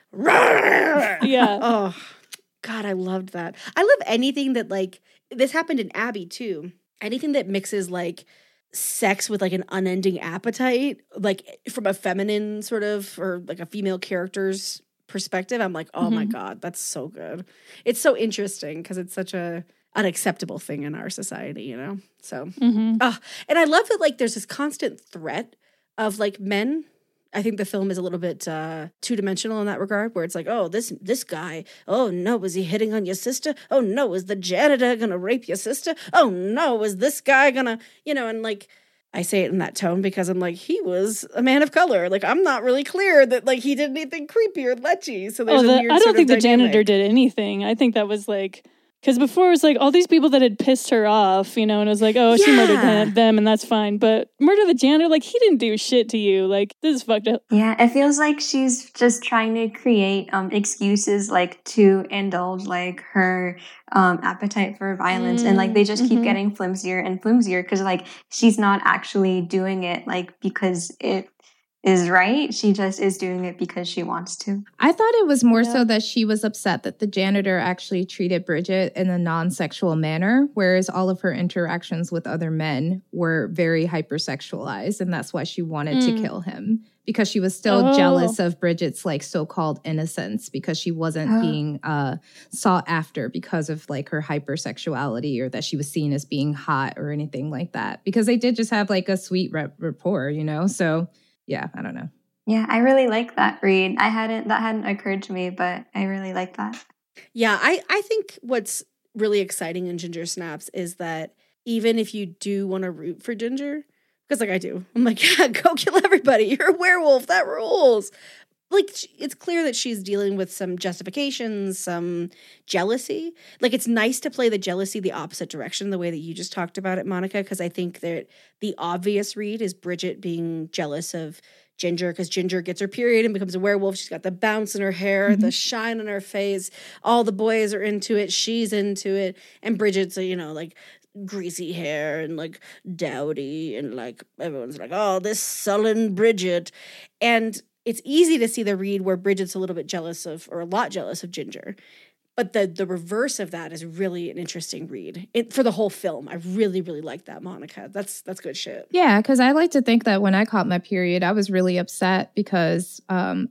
Yeah. Oh, God, I loved that. I love anything that like, this happened in Abby too. Anything that mixes like sex with like an unending appetite, like from a feminine sort of, or like a female character's perspective. I'm like, oh mm-hmm. my God, that's so good. It's so interesting because it's such a unacceptable thing in our society, you know? So, mm-hmm. uh, and I love that like there's this constant threat of like men. I think the film is a little bit uh, two-dimensional in that regard, where it's like, oh, this this guy, oh no, was he hitting on your sister? Oh no, is the janitor gonna rape your sister? Oh no, is this guy gonna, you know, and like, I say it in that tone because I'm like, he was a man of color. Like, I'm not really clear that like he did anything creepy or lechy. So there's oh, the, a weird I don't sort think of the dynamic. janitor did anything. I think that was like, because before it was like all these people that had pissed her off, you know, and it was like, oh, Yeah. she murdered them, them, and that's fine. But murder the janitor, like, he didn't do shit to you. Like, this is fucked up. Yeah, it feels like she's just trying to create um, excuses, like, to indulge, like, her um, appetite for violence. Mm, and, like, they just mm-hmm. keep getting flimsier and flimsier because, like, she's not actually doing it, like, because it is right. She just is doing it because she wants to. I thought it was more Yeah. so that she was upset that the janitor actually treated Bridget in a non-sexual manner, whereas all of her interactions with other men were very hypersexualized, and that's why she wanted Mm. to kill him, because she was still Oh. jealous of Bridget's like so-called innocence, because she wasn't Oh. being uh, sought after because of like her hypersexuality, or that she was seen as being hot or anything like that, because they did just have like a sweet rep- rapport, you know? So yeah, I don't know. Yeah, I really like that read. I hadn't, that hadn't occurred to me, but I really like that. Yeah, I, I think what's really exciting in Ginger Snaps is that even if you do want to root for Ginger, because like I do, I'm like, yeah, go kill everybody. You're a werewolf. That rules. Like, it's clear that she's dealing with some justifications, some jealousy. Like, it's nice to play the jealousy the opposite direction, the way that you just talked about it, Monica, because I think that the obvious read is Bridget being jealous of Ginger, because Ginger gets her period and becomes a werewolf. She's got the bounce in her hair, mm-hmm. the shine on her face. All the boys are into it. She's into it. And Bridget's, a, you know, like, greasy hair and, like, dowdy. And, like, everyone's like, oh, this sullen Bridget. And it's easy to see the read where Bridget's a little bit jealous of, or a lot jealous of Ginger. But the the reverse of that is really an interesting read it, for the whole film. I really, really like that, Monica. That's that's good shit. Yeah, because I like to think that when I caught my period, I was really upset because um,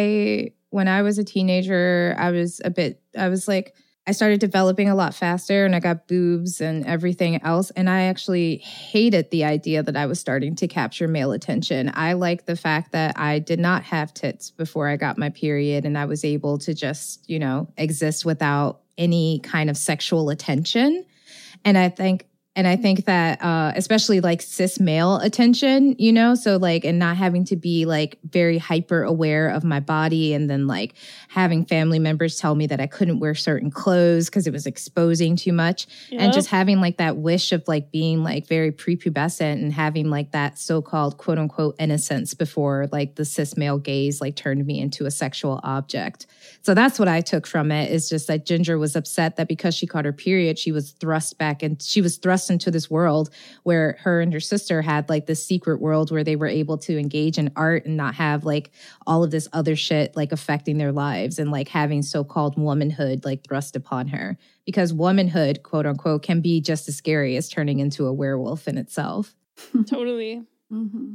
I, when I was a teenager, I was a bit, I was like, I started developing a lot faster and I got boobs and everything else. And I actually hated the idea that I was starting to capture male attention. I like the fact that I did not have tits before I got my period and I was able to just, you know, exist without any kind of sexual attention. And I think And I think that uh, especially like cis male attention, you know, so like, and not having to be like very hyper aware of my body, and then like having family members tell me that I couldn't wear certain clothes because it was exposing too much. Yep. And just having like that wish of like being like very prepubescent and having like that so-called quote unquote innocence before like the cis male gaze like turned me into a sexual object. So that's what I took from it, is just that Ginger was upset that because she caught her period, she was thrust back and she was thrust into this world where her and her sister had like this secret world where they were able to engage in art and not have like all of this other shit like affecting their lives, and like having so-called womanhood like thrust upon her, because womanhood, quote unquote, can be just as scary as turning into a werewolf in itself. Totally. Mm-hmm.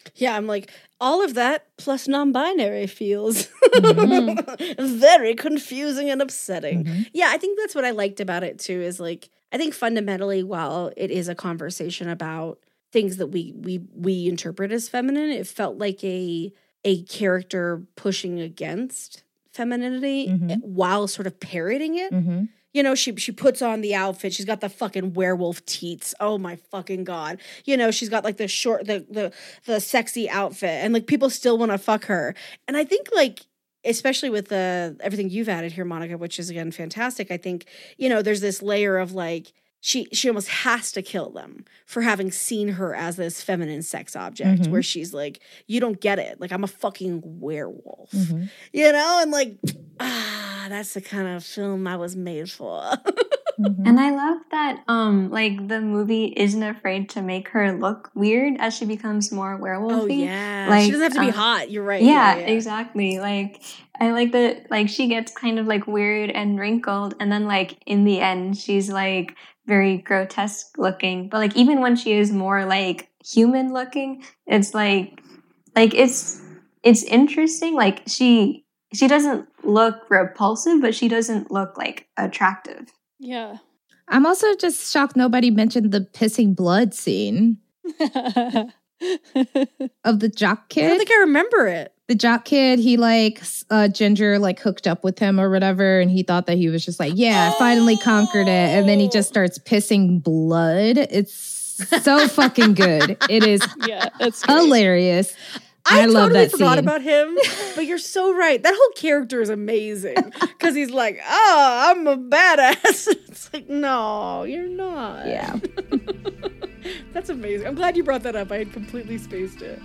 Yeah, I'm like, all of that plus non-binary feels mm-hmm. very confusing and upsetting. Mm-hmm. Yeah, I think that's what I liked about it too, is like, I think fundamentally, while it is a conversation about things that we we we interpret as feminine, it felt like a a character pushing against femininity mm-hmm. while sort of parroting it. Mm-hmm. You know, she she puts on the outfit. She's got the fucking werewolf teats. Oh my fucking God. You know, she's got like the short, the the the sexy outfit, and like people still want to fuck her. And I think like, especially with the everything you've added here, Monica, which is again fantastic. I think, you know, there's this layer of like, she she almost has to kill them for having seen her as this feminine sex object mm-hmm. where she's like, you don't get it. Like, I'm a fucking werewolf, mm-hmm. you know? And like, ah, that's the kind of film I was made for. mm-hmm. And I love that, um, like, the movie isn't afraid to make her look weird as she becomes more werewolfy. Oh, yeah. Like, she doesn't have to be um, hot. You're right. Yeah, yeah, yeah, exactly. Like, I like that, like, she gets kind of, like, weird and wrinkled, and then, like, in the end, she's, like, very grotesque looking, but like even when she is more like human looking, it's like like it's it's interesting. Like she she doesn't look repulsive, but she doesn't look like attractive. Yeah. I'm also just shocked nobody mentioned the pissing blood scene of the jock kid. I don't think I remember it. The jock kid, he like, uh, Ginger like hooked up with him or whatever, and he thought that he was just like, yeah, I finally conquered it. And then he just starts pissing blood. It's so fucking good. It is yeah, it's hilarious. I, I love totally that forgot scene. about him, but you're so right. That whole character is amazing because he's like, oh, I'm a badass. It's like, no, you're not. Yeah. That's amazing. I'm glad you brought that up. I had completely spaced it.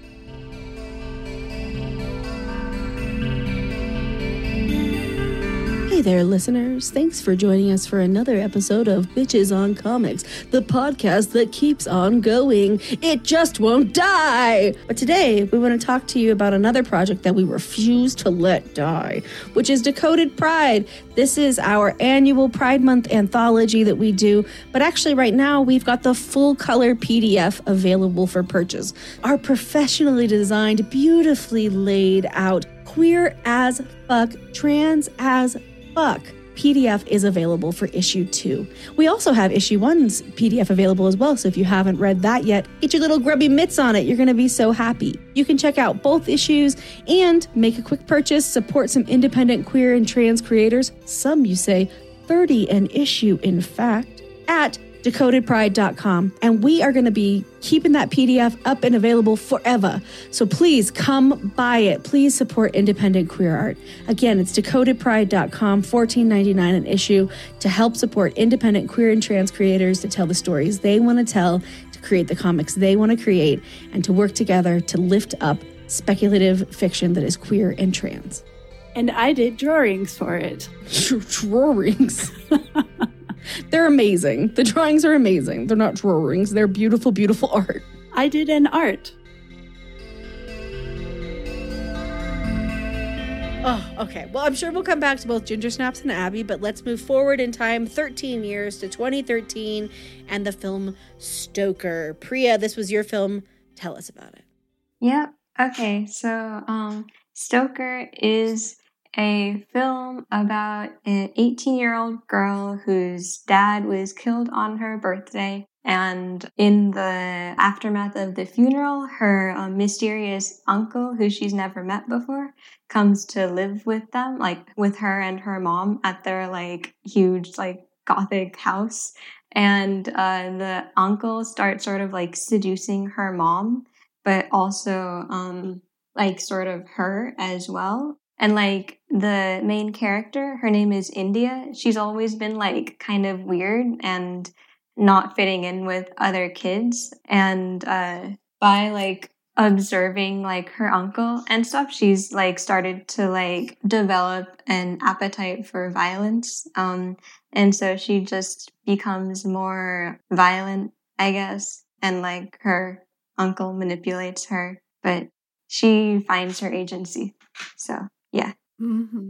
Hey there, listeners. Thanks for joining us for another episode of Bitches on Comics, the podcast that keeps on going. It just won't die. But today, we want to talk to you about another project that we refuse to let die, which is Decoded Pride. This is our annual Pride Month anthology that we do, but actually right now, we've got the full color P D F available for purchase. Our professionally designed, beautifully laid out, queer as fuck, trans as fuck P D F is available for issue two. We also have issue one's P D F available as well, so if you haven't read that yet, get your little grubby mitts on it. You're going to be so happy. You can check out both issues and make a quick purchase, support some independent queer and trans creators, some you say thirty an issue in fact, at decoded pride dot com. And we are going to be keeping that P D F up and available forever. So please come buy it. Please support independent queer art. Again, it's decoded pride dot com, fourteen ninety-nine an issue, to help support independent queer and trans creators to tell the stories they want to tell, to create the comics they want to create, and to work together to lift up speculative fiction that is queer and trans. And I did drawings for it. Drawings? They're amazing. The drawings are amazing. They're not drawings. They're beautiful, beautiful art. I did an art. Oh, okay. Well, I'm sure we'll come back to both Ginger Snaps and Abby, but let's move forward in time thirteen years to twenty thirteen and the film Stoker. Priya, this was your film. Tell us about it. Yep. Okay. So, um, Stoker is a film about an eighteen-year-old girl whose dad was killed on her birthday. And in the aftermath of the funeral, her um, mysterious uncle, who she's never met before, comes to live with them, like with her and her mom at their like huge, like gothic house. And uh, the uncle starts sort of like seducing her mom, but also um, like sort of her as well. And like the main character, her name is India. She's always been like kind of weird and not fitting in with other kids. And uh, by like observing like her uncle and stuff, she's like started to like develop an appetite for violence. Um, and so she just becomes more violent, I guess. And like her uncle manipulates her, but she finds her agency. So. Yeah. Mm-hmm.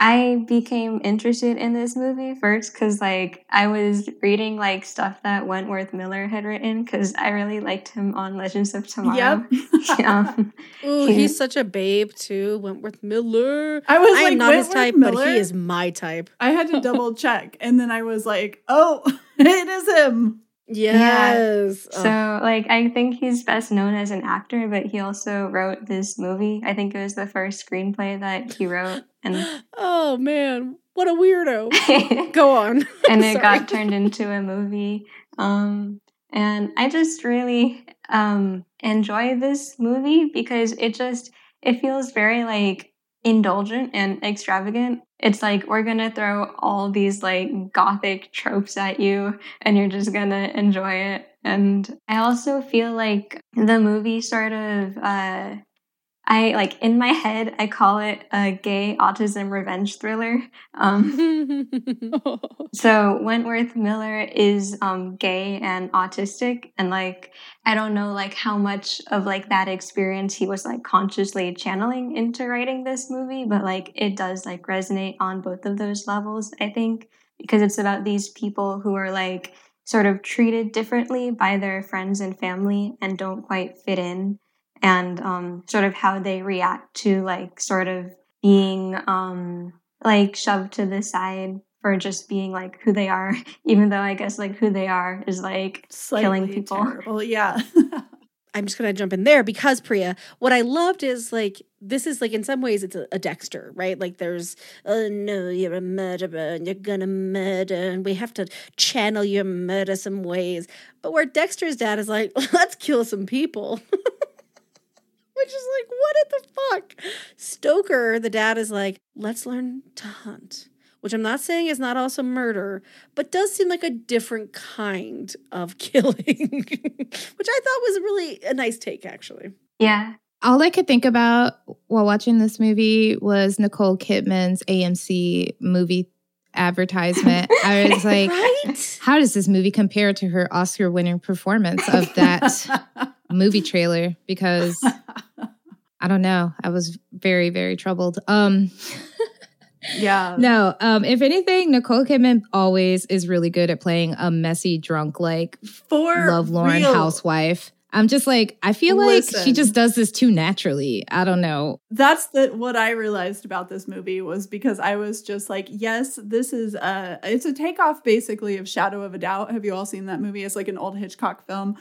I became interested in this movie first because, like, I was reading, like, stuff that Wentworth Miller had written because I really liked him on Legends of Tomorrow. Yep. um, Ooh, he- he's such a babe, too. Wentworth Miller. I was I like, am not his Wentworth type, but Miller? he is my type. I had to double check, and then I was like, "Oh, it is him." Yes. So, like, I think he's best known as an actor, but he also wrote this movie. I think it was the first screenplay that he wrote. And Oh, man. What a weirdo. Go on. and it Sorry. got turned into a movie. Um, and I just really um, enjoy this movie because it just, it feels very, like, indulgent and extravagant. It's like, we're gonna throw all these, like, gothic tropes at you and you're just gonna enjoy it. And I also feel like the movie sort of, uh, I, like, in my head, I call it a gay autism revenge thriller. Um, so Wentworth Miller is um, gay and autistic, and, like, I don't know, like, how much of, like, that experience he was, like, consciously channeling into writing this movie, but, like, it does, like, resonate on both of those levels, I think, because it's about these people who are, like, sort of treated differently by their friends and family and don't quite fit in, and um, sort of how they react to, like, sort of being, um, like, shoved to the side for just being, like, who they are, even though I guess, like, who they are is, like, Slightly killing people. terrible. Yeah. I'm just going to jump in there because, Priya, what I loved is, like, this is, like, in some ways it's a, a Dexter, right? Like, there's, oh, no, you're a murderer and you're going to murder and we have to channel your murder some ways. But where Dexter's dad is like, let's kill some people. Which is like, what in the fuck? Stoker, the dad, is like, let's learn to hunt. Which I'm not saying is not also murder, but does seem like a different kind of killing. Which I thought was really a nice take, actually. Yeah. All I could think about while watching this movie was Nicole Kidman's A M C movie advertisement. I was like, Right? how does this movie compare to her Oscar-winning performance of that movie trailer? Because I don't know. I was very, very troubled. Um, Yeah. no, um, if anything, Nicole Kidman always is really good at playing a messy, drunk, like For lovelorn real. housewife. I'm just like, I feel like she Listen. just does this too naturally. I don't know. That's the what I realized about this movie was because I was just like, yes, this is a it's a takeoff basically of Shadow of a Doubt. Have you all seen that movie? It's like an old Hitchcock film.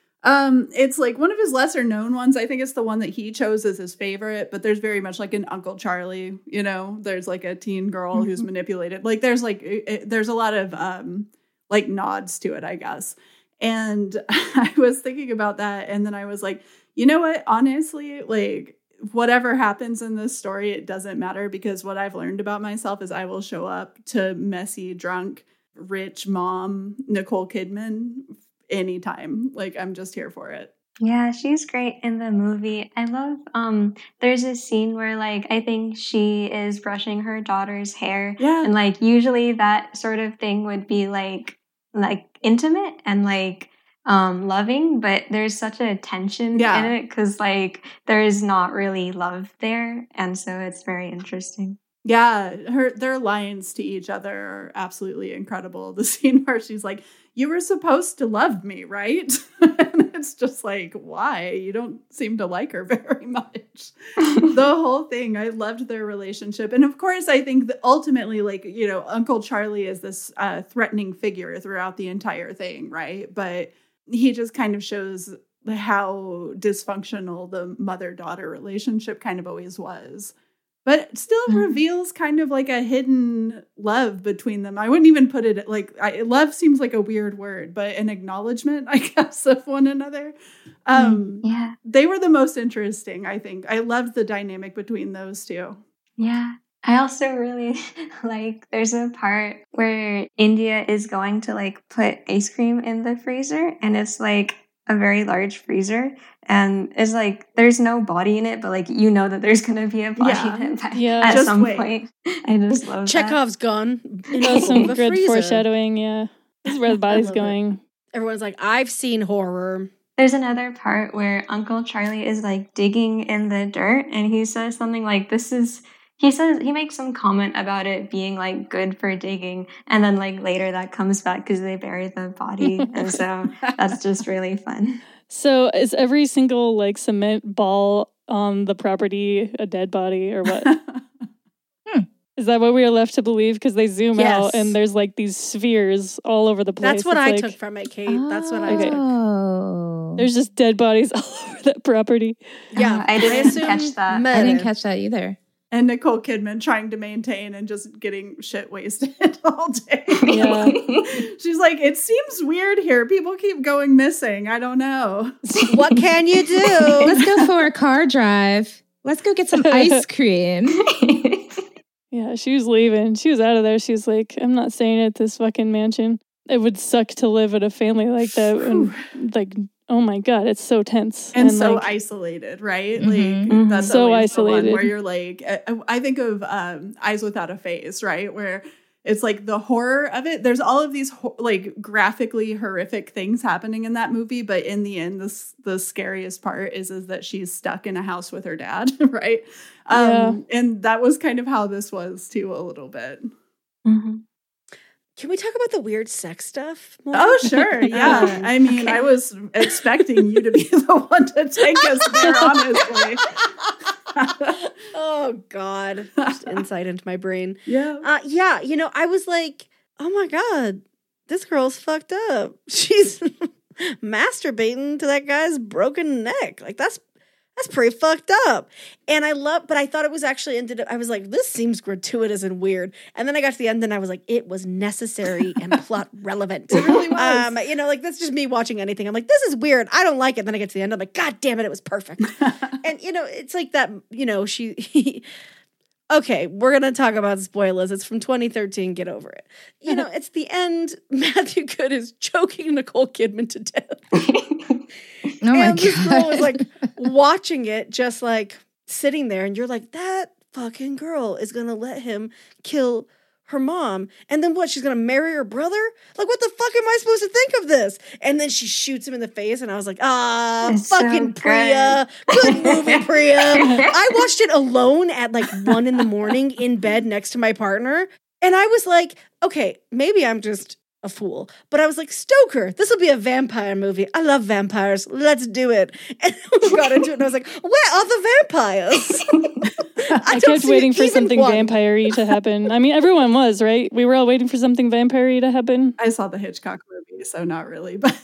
Um, it's like one of his lesser known ones. I think it's the one that he chose as his favorite, but there's very much like an Uncle Charlie, you know, there's like a teen girl mm-hmm. who's manipulated. Like there's like, it, it, there's a lot of, um, like nods to it, I guess. And I was thinking about that. And then I was like, you know what, honestly, like whatever happens in this story, it doesn't matter because what I've learned about myself is I will show up to messy, drunk, rich mom, Nicole Kidman anytime. Like I'm just here for it. Yeah, she's great in the movie. I love um there's a scene where like I think she is brushing her daughter's hair. Yeah. And like usually that sort of thing would be like like intimate and like um loving, but there's such a tension yeah. in it because like there is not really love there, and so it's very interesting. Yeah, her their lines to each other are absolutely incredible. The scene where she's like, "You were supposed to love me, right?" And it's just like, why? You don't seem to like her very much. The whole thing, I loved their relationship. And of course, I think that ultimately, like, you know, Uncle Charlie is this uh, threatening figure throughout the entire thing, right? But he just kind of shows how dysfunctional the mother-daughter relationship kind of always was. But it still mm-hmm. reveals kind of like a hidden love between them. I wouldn't even put it like, I, love seems like a weird word, but an acknowledgement, I guess, of one another. Um, yeah. They were the most interesting, I think. I loved the dynamic between those two. Yeah. I also really like, there's a part where India is going to like put ice cream in the freezer, and it's like a very large freezer, and it's like there's no body in it, but like you know that there's gonna be a body yeah. in it yeah. at Just some wait. point. I just love Chekhov's that. gun. That's some The good freezer. foreshadowing, yeah. This is where the body's going. Everyone's like, I've seen horror. There's another part where Uncle Charlie is like digging in the dirt, and he says something like, this is He says, he makes some comment about it being like good for digging. And then like later that comes back because they bury the body. And so that's just really fun. So is every single like cement ball on the property a dead body or what? hmm. Is that what we are left to believe? Because they zoom Yes. out and there's like these spheres all over the place. That's what It's I like, took from it, Kate. That's what I Okay. took. Oh. There's just dead bodies all over that property. Yeah, Uh, I didn't assumed catch that. I didn't murder. catch that either. And Nicole Kidman trying to maintain and just getting shit wasted all day. Yeah. She's like, it seems weird here. People keep going missing. I don't know. What can you do? Let's go for a car drive. Let's go get some ice cream. Yeah, she was leaving. She was out of there. She was like, I'm not staying at this fucking mansion. It would suck to live with a family like that. And like, oh my God, it's so tense. And, so like, isolated, right? Mhm. Like Mhm. that's So always the one isolated. where you're like, I, I think of um, Eyes Without a Face, right? Where it's like the horror of it. There's all of these ho- like graphically horrific things happening in that movie, but in the end, this the scariest part is is that she's stuck in a house with her dad, right? Um, and that was kind of how this was too, a little bit. Mm-hmm. Can we talk about the weird sex stuff more? Oh, sure. Yeah. I mean, Okay. I was expecting you to be the one to take us there, honestly. Oh, God. Just insight into my brain. Yeah. Uh, yeah, you know, I was like, oh my God, this girl's fucked up. She's masturbating to that guy's broken neck. Like, that's that's pretty fucked up. And I love, but I thought it was actually ended up, I was like, this seems gratuitous and weird. And then I got to the end and I was like, it was necessary and plot relevant. It really was. Um, you know, like, that's just me watching anything. I'm like, this is weird. I don't like it. Then I get to the end. I'm like, God damn it, it was perfect. And, you know, it's like that, you know, she, he, okay, we're going to talk about spoilers. It's from twenty thirteen. Get over it. You know, it's the end. Matthew Good is choking Nicole Kidman to death. Oh my and this girl God. is like watching it, just like sitting there. And you're like, that fucking girl is going to let him kill her mom. And then what? She's going to marry her brother? Like, what the fuck am I supposed to think of this? And then she shoots him in the face. And I was like, ah, It's so fucking good. Priya. Good movie, Priya. I watched it alone at like one in the morning in bed next to my partner. And I was like, okay, maybe I'm just a fool. But I was like, Stoker, this will be a vampire movie. I love vampires. Let's do it. And we got into it and I was like, where are the vampires? I, I don't kept see waiting for even something one. vampire-y to happen. I mean, everyone was, right? We were all waiting for something vampire-y to happen. I saw the Hitchcock movie, so not really. But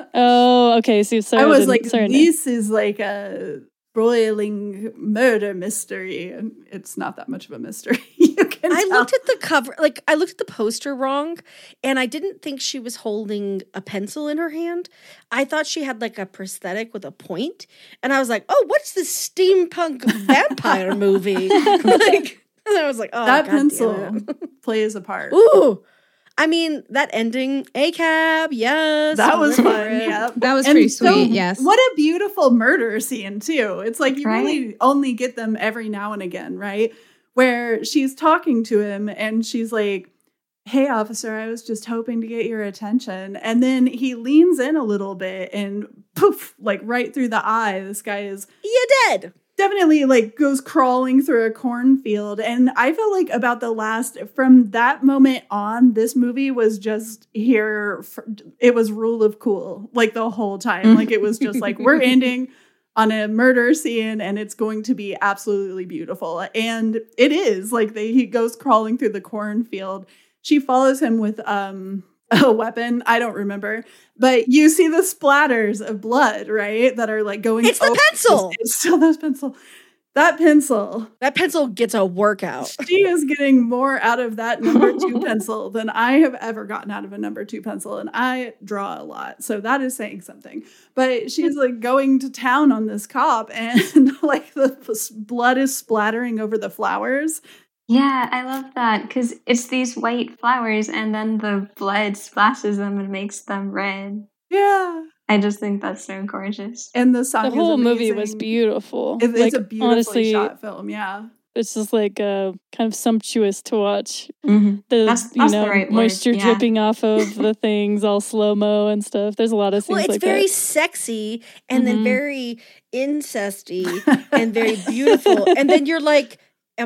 Oh, okay. So sorry, I was didn't- like, sorry, no. this is like a broiling murder mystery. And it's not that much of a mystery. You can I tell. looked at the cover, like I looked at the poster wrong, and I didn't think she was holding a pencil in her hand. I thought she had like a prosthetic with a point, and I was like, "Oh, what's this steampunk vampire movie?" Like, and I was like, "Oh, that God damn pencil it." plays a part. Ooh, I mean that ending, A C A B, yes, That was live for fun. it. Yeah. That was And pretty so sweet, yes. What a beautiful murder scene, too. It's like you Right? really only get them every now and again, right? Where she's talking to him and she's like, hey, officer, I was just hoping to get your attention. And then he leans in a little bit and poof, like right through the eye. This guy is You dead. definitely like goes crawling through a cornfield. And I felt like about the last, from that moment on, this movie was just here. For, it was rule of cool, like the whole time. Like it was just like, we're ending on a murder scene and it's going to be absolutely beautiful. And it is like they, he goes crawling through the cornfield. She follows him with um, a weapon. I don't remember, but you see the splatters of blood, right? That are like going. It's the over- pencil. It's still those pencil. That pencil. That pencil gets a workout. She is getting more out of that number two pencil than I have ever gotten out of a number two pencil. And I draw a lot. So that is saying something. But she's like going to town on this cop and like the blood is splattering over the flowers. Yeah, I love that because it's these white flowers and then the blood splashes them and makes them red. Yeah. I just think that's so gorgeous. And the song The is whole movie was amazing. beautiful. It- It's like, a beautifully honestly, shot film, yeah. it's just like uh, kind of sumptuous to watch. Mm-hmm. The That's- you that's the know right word, moisture yeah. dripping off of the things, all slow mo and stuff. There's a lot of things Well, it's like very that. sexy and then Mhm. very incesty and very beautiful. And then you're like, am,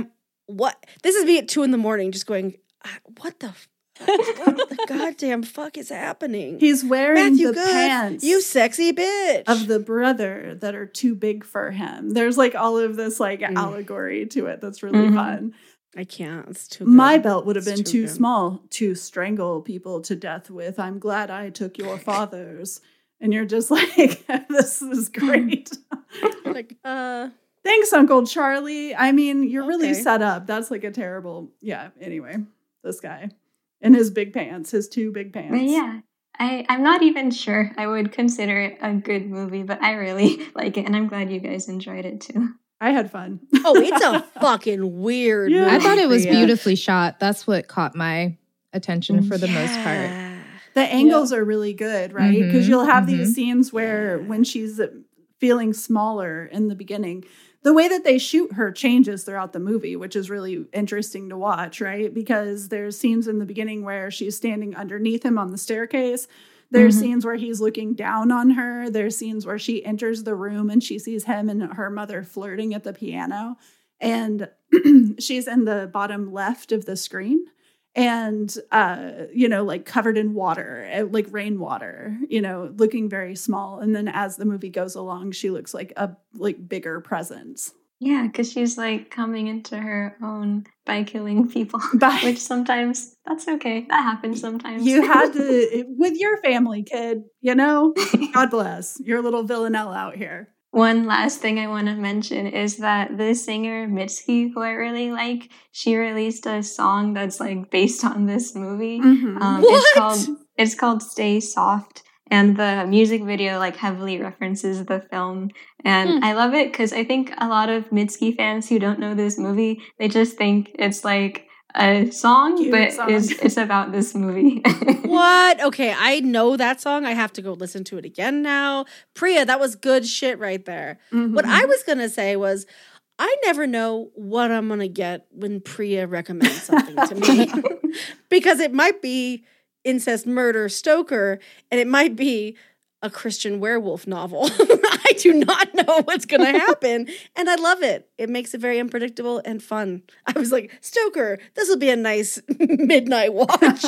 what? This is me at two in the morning just going, what the f- what the goddamn fuck is happening? He's wearing Matthew the Good, pants you sexy bitch. of the brother that are too big for him. There's like all of this like Mm. allegory to it that's really Mhm. fun. I can't. It's too good. My belt would have It's been too too good. small to strangle people to death with. I'm glad I took your father's. And you're just like, this is great. Like, uh, Thanks, Uncle Charlie. I mean, you're really Okay. set up. That's like a terrible, yeah, anyway, this guy. In his big pants, his two big pants. But yeah, I, I'm not even sure I would consider it a good movie, but I really like it, and I'm glad you guys enjoyed it too. I had fun. oh, it's a fucking weird Yeah. movie. I thought it was Priya. beautifully shot. That's what caught my attention for the most part. Yeah. The angles are really good, right? Because Mhm, you'll have mhm. these scenes where when she's feeling smaller in the beginning, the way that they shoot her changes throughout the movie, which is really interesting to watch, right? Because there's scenes in the beginning where she's standing underneath him on the staircase. There's Mhm. scenes where he's looking down on her. There's scenes where she enters the room and she sees him and her mother flirting at the piano. And she's in the bottom left of the screen. And, uh, you know, like covered in water, uh, like rainwater, you know, looking very small. And then as the movie goes along, she looks like a like bigger presence. Yeah, because she's like coming into her own by killing people, By- which sometimes that's okay. That happens sometimes. You had to, with your family, kid, you know, God bless your little villanelle out here. One last thing I want to mention is that the singer Mitski, who I really like, she released a song that's like based on this movie. Mhm. Um, What? It's called it's called Stay Soft, and the music video like heavily references the film. And Hmm. I love it because I think a lot of Mitski fans who don't know this movie, they just think it's like a song, Cute but song. It's, it's about this movie. What? Okay, I know that song. I have to go listen to it again now. Priya, that was good shit right there. Mhm. What I was gonna say was, I never know what I'm gonna get when Priya recommends something to me, because it might be incest, murder, Stoker, and it might be a Christian werewolf novel. I do not know what's gonna happen, and I love it. It makes it very unpredictable and fun. I was like, Stoker, this will be a nice midnight watch.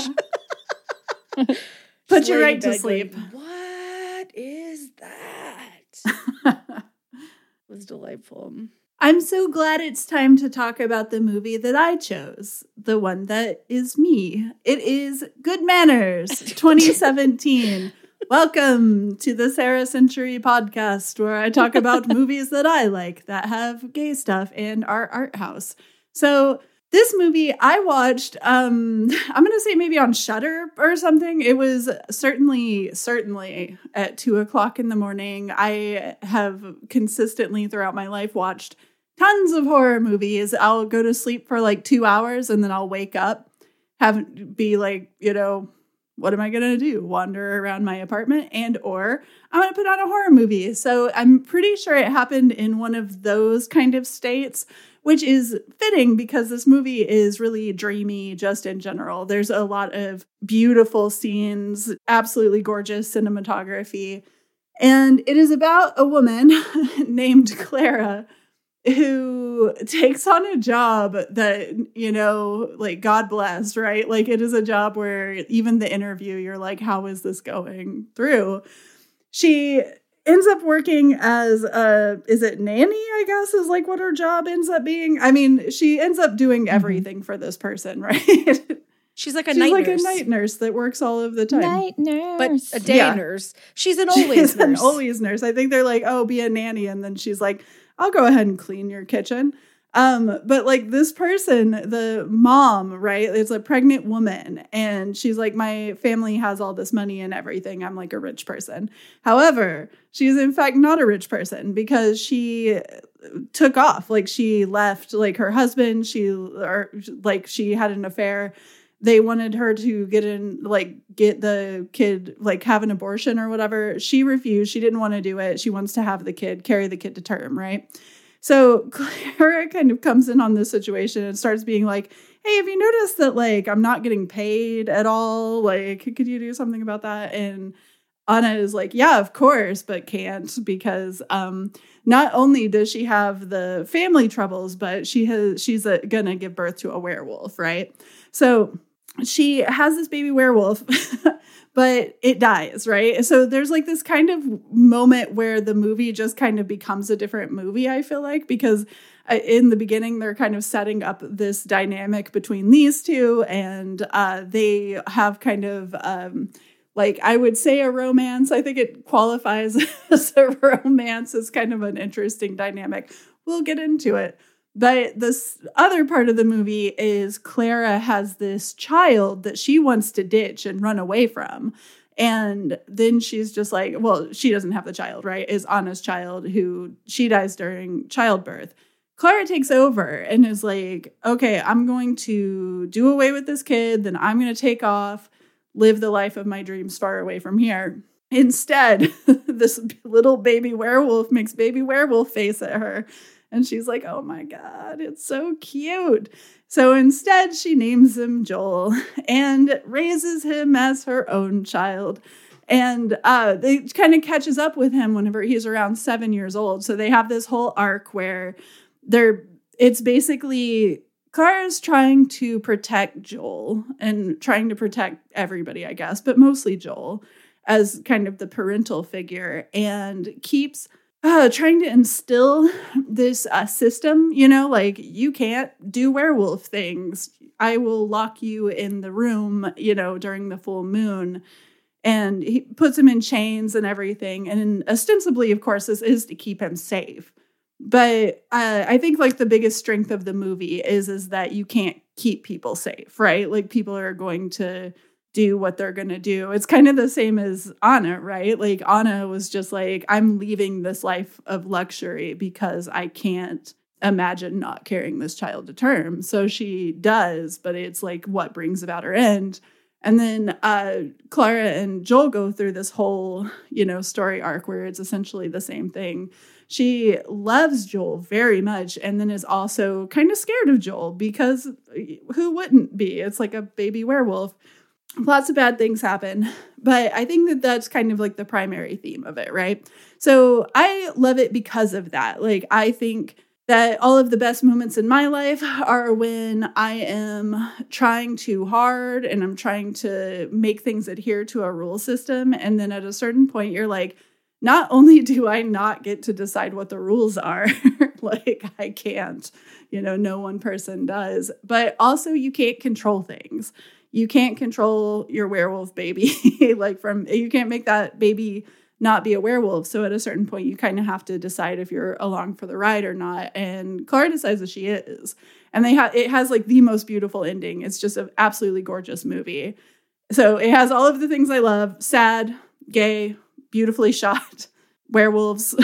Put you Laying right in to bed sleep. going, what is that? It was delightful. I'm so glad it's time to talk about the movie that I chose, the one that is me. It is Good Manners twenty seventeen. Welcome to the Sarah Century podcast, where I talk about movies that I like that have gay stuff and are art house. So this movie I watched, um, I'm going to say maybe on Shudder or something. It was certainly, certainly at two o'clock in the morning. I have consistently throughout my life watched tons of horror movies. I'll go to sleep for like two hours and then I'll wake up, have be like, you know, what am I going to do? Wander around my apartment and or I'm going to put on a horror movie. So I'm pretty sure it happened in one of those kind of states, which is fitting because this movie is really dreamy just in general. There's a lot of beautiful scenes, absolutely gorgeous cinematography. And it is about a woman named Clara who takes on a job that, you know, like, God bless, right? Like, it is a job where even the interview, you're like, how is this going through? She ends up working as a, is it nanny, I guess, is like what her job ends up being. I mean, she ends up doing everything for this person, right? She's like a She's night like nurse. a night nurse that works all of the time. Night nurse. But a day Yeah. nurse. She's an always She's nurse. an always nurse. I think they're like, oh, be a nanny. And then she's like, I'll go ahead and clean your kitchen. Um, but like this person, the mom, right? It's a pregnant woman. And she's like, my family has all this money and everything. I'm like a rich person. However, she's in fact not a rich person because she took off. Like she left like her husband. She or like she had an affair. They wanted her to get in, like, get the kid, like, have an abortion or whatever. She refused. She didn't want to do it. She wants to have the kid, carry the kid to term, right? So Clara kind of comes in on this situation and starts being like, hey, have you noticed that, like, I'm not getting paid at all? Like, could you do something about that? And Anna is like, yeah, of course, but can't because um, not only does she have the family troubles, but she has she's a, gonna give birth to a werewolf, right? So she has this baby werewolf, but it dies, right? So there's like this kind of moment where the movie just kind of becomes a different movie, I feel like, because in the beginning, they're kind of setting up this dynamic between these two, and uh, they have kind of... Um, Like, I would say a romance. I think it qualifies as a romance. It's kind of an interesting dynamic. We'll get into it. But this other part of the movie is Clara has this child that she wants to ditch and run away from. And then she's just like, well, she doesn't have the child, right? Is Anna's child, who she dies during childbirth. Clara takes over and is like, okay, I'm going to do away with this kid. Then I'm going to take off. Live the life of my dreams far away from here. Instead, this little baby werewolf makes baby werewolf face at her. And she's like, oh my God, it's so cute. So instead, she names him Joel and raises him as her own child. And uh, it kind of catches up with him whenever he's around seven years old. So they have this whole arc where they're, it's basically... Clara's trying to protect Joel and trying to protect everybody, I guess, but mostly Joel as kind of the parental figure, and keeps uh, trying to instill this uh, system, you know, like, you can't do werewolf things. I will lock you in the room, you know, during the full moon. And he puts him in chains and everything. And ostensibly, of course, this is to keep him safe. But uh, I think like the biggest strength of the movie is, is that you can't keep people safe, right? Like, people are going to do what they're going to do. It's kind of the same as Anna, right? Like, Anna was just like, I'm leaving this life of luxury because I can't imagine not carrying this child to term. So she does, but it's like what brings about her end. And then uh, Clara and Joel go through this whole, you know, story arc where it's essentially the same thing. She loves Joel very much, and then is also kind of scared of Joel because who wouldn't be? It's like a baby werewolf. Lots of bad things happen, but I think that that's kind of like the primary theme of it, right? So I love it because of that. Like, I think that all of the best moments in my life are when I am trying too hard and I'm trying to make things adhere to a rule system. And then at a certain point, you're like, not only do I not get to decide what the rules are, like I can't, you know, no one person does, but also you can't control things. You can't control your werewolf baby. Like, from, you can't make that baby not be a werewolf. So at a certain point, you kind of have to decide if you're along for the ride or not. And Clara decides that she is. And they have, it has like the most beautiful ending. It's just an absolutely gorgeous movie. So it has all of the things I love: sad, gay, beautifully shot, werewolves.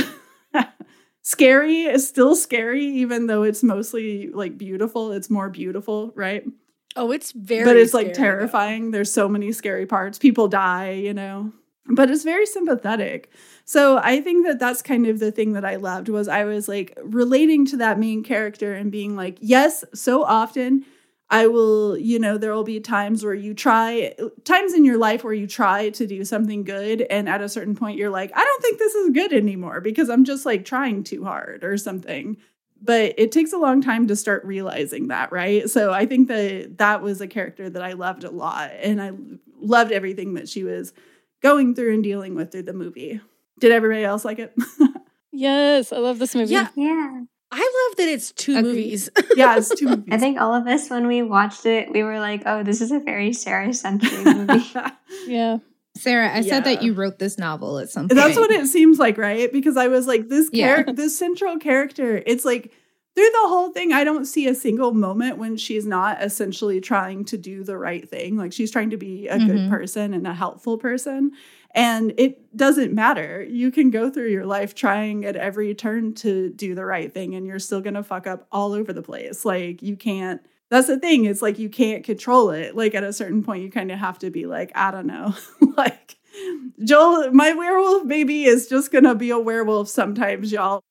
Scary is still scary, even though it's mostly like beautiful. It's more beautiful, right? Oh, it's very But it's like scary, terrifying. though. There's so many scary parts. People die, you know. But it's very sympathetic. So I think that that's kind of the thing that I loved, was I was like relating to that main character and being like, yes, so often I will, you know, there will be times where you try, times in your life where you try to do something good. And at a certain point, you're like, I don't think this is good anymore because I'm just like trying too hard or something. But it takes a long time to start realizing that, right? So I think that that was a character that I loved a lot. And I loved everything that she was going through and dealing with through the movie. Did everybody else like it? Yes, I love this movie. Yeah. Yeah. I love that it's two Agreed. movies. Yeah, it's two movies. I think all of us, when we watched it, we were like, oh, this is a very Sarah-centric movie. Yeah. Sarah, I Yeah. said that you wrote this novel at some point. That's what it seems like, right? Because I was like, this Yeah. character, this central character, it's like through the whole thing, I don't see a single moment when she's not essentially trying to do the right thing. Like, she's trying to be a good Mhm. person and a helpful person. And it doesn't matter. You can go through your life trying at every turn to do the right thing, and you're still going to fuck up all over the place. Like, you can't, that's the thing. It's like, you can't control it. Like, at a certain point, you kind of have to be like, I don't know. Like, Joel, my werewolf baby is just going to be a werewolf sometimes, y'all.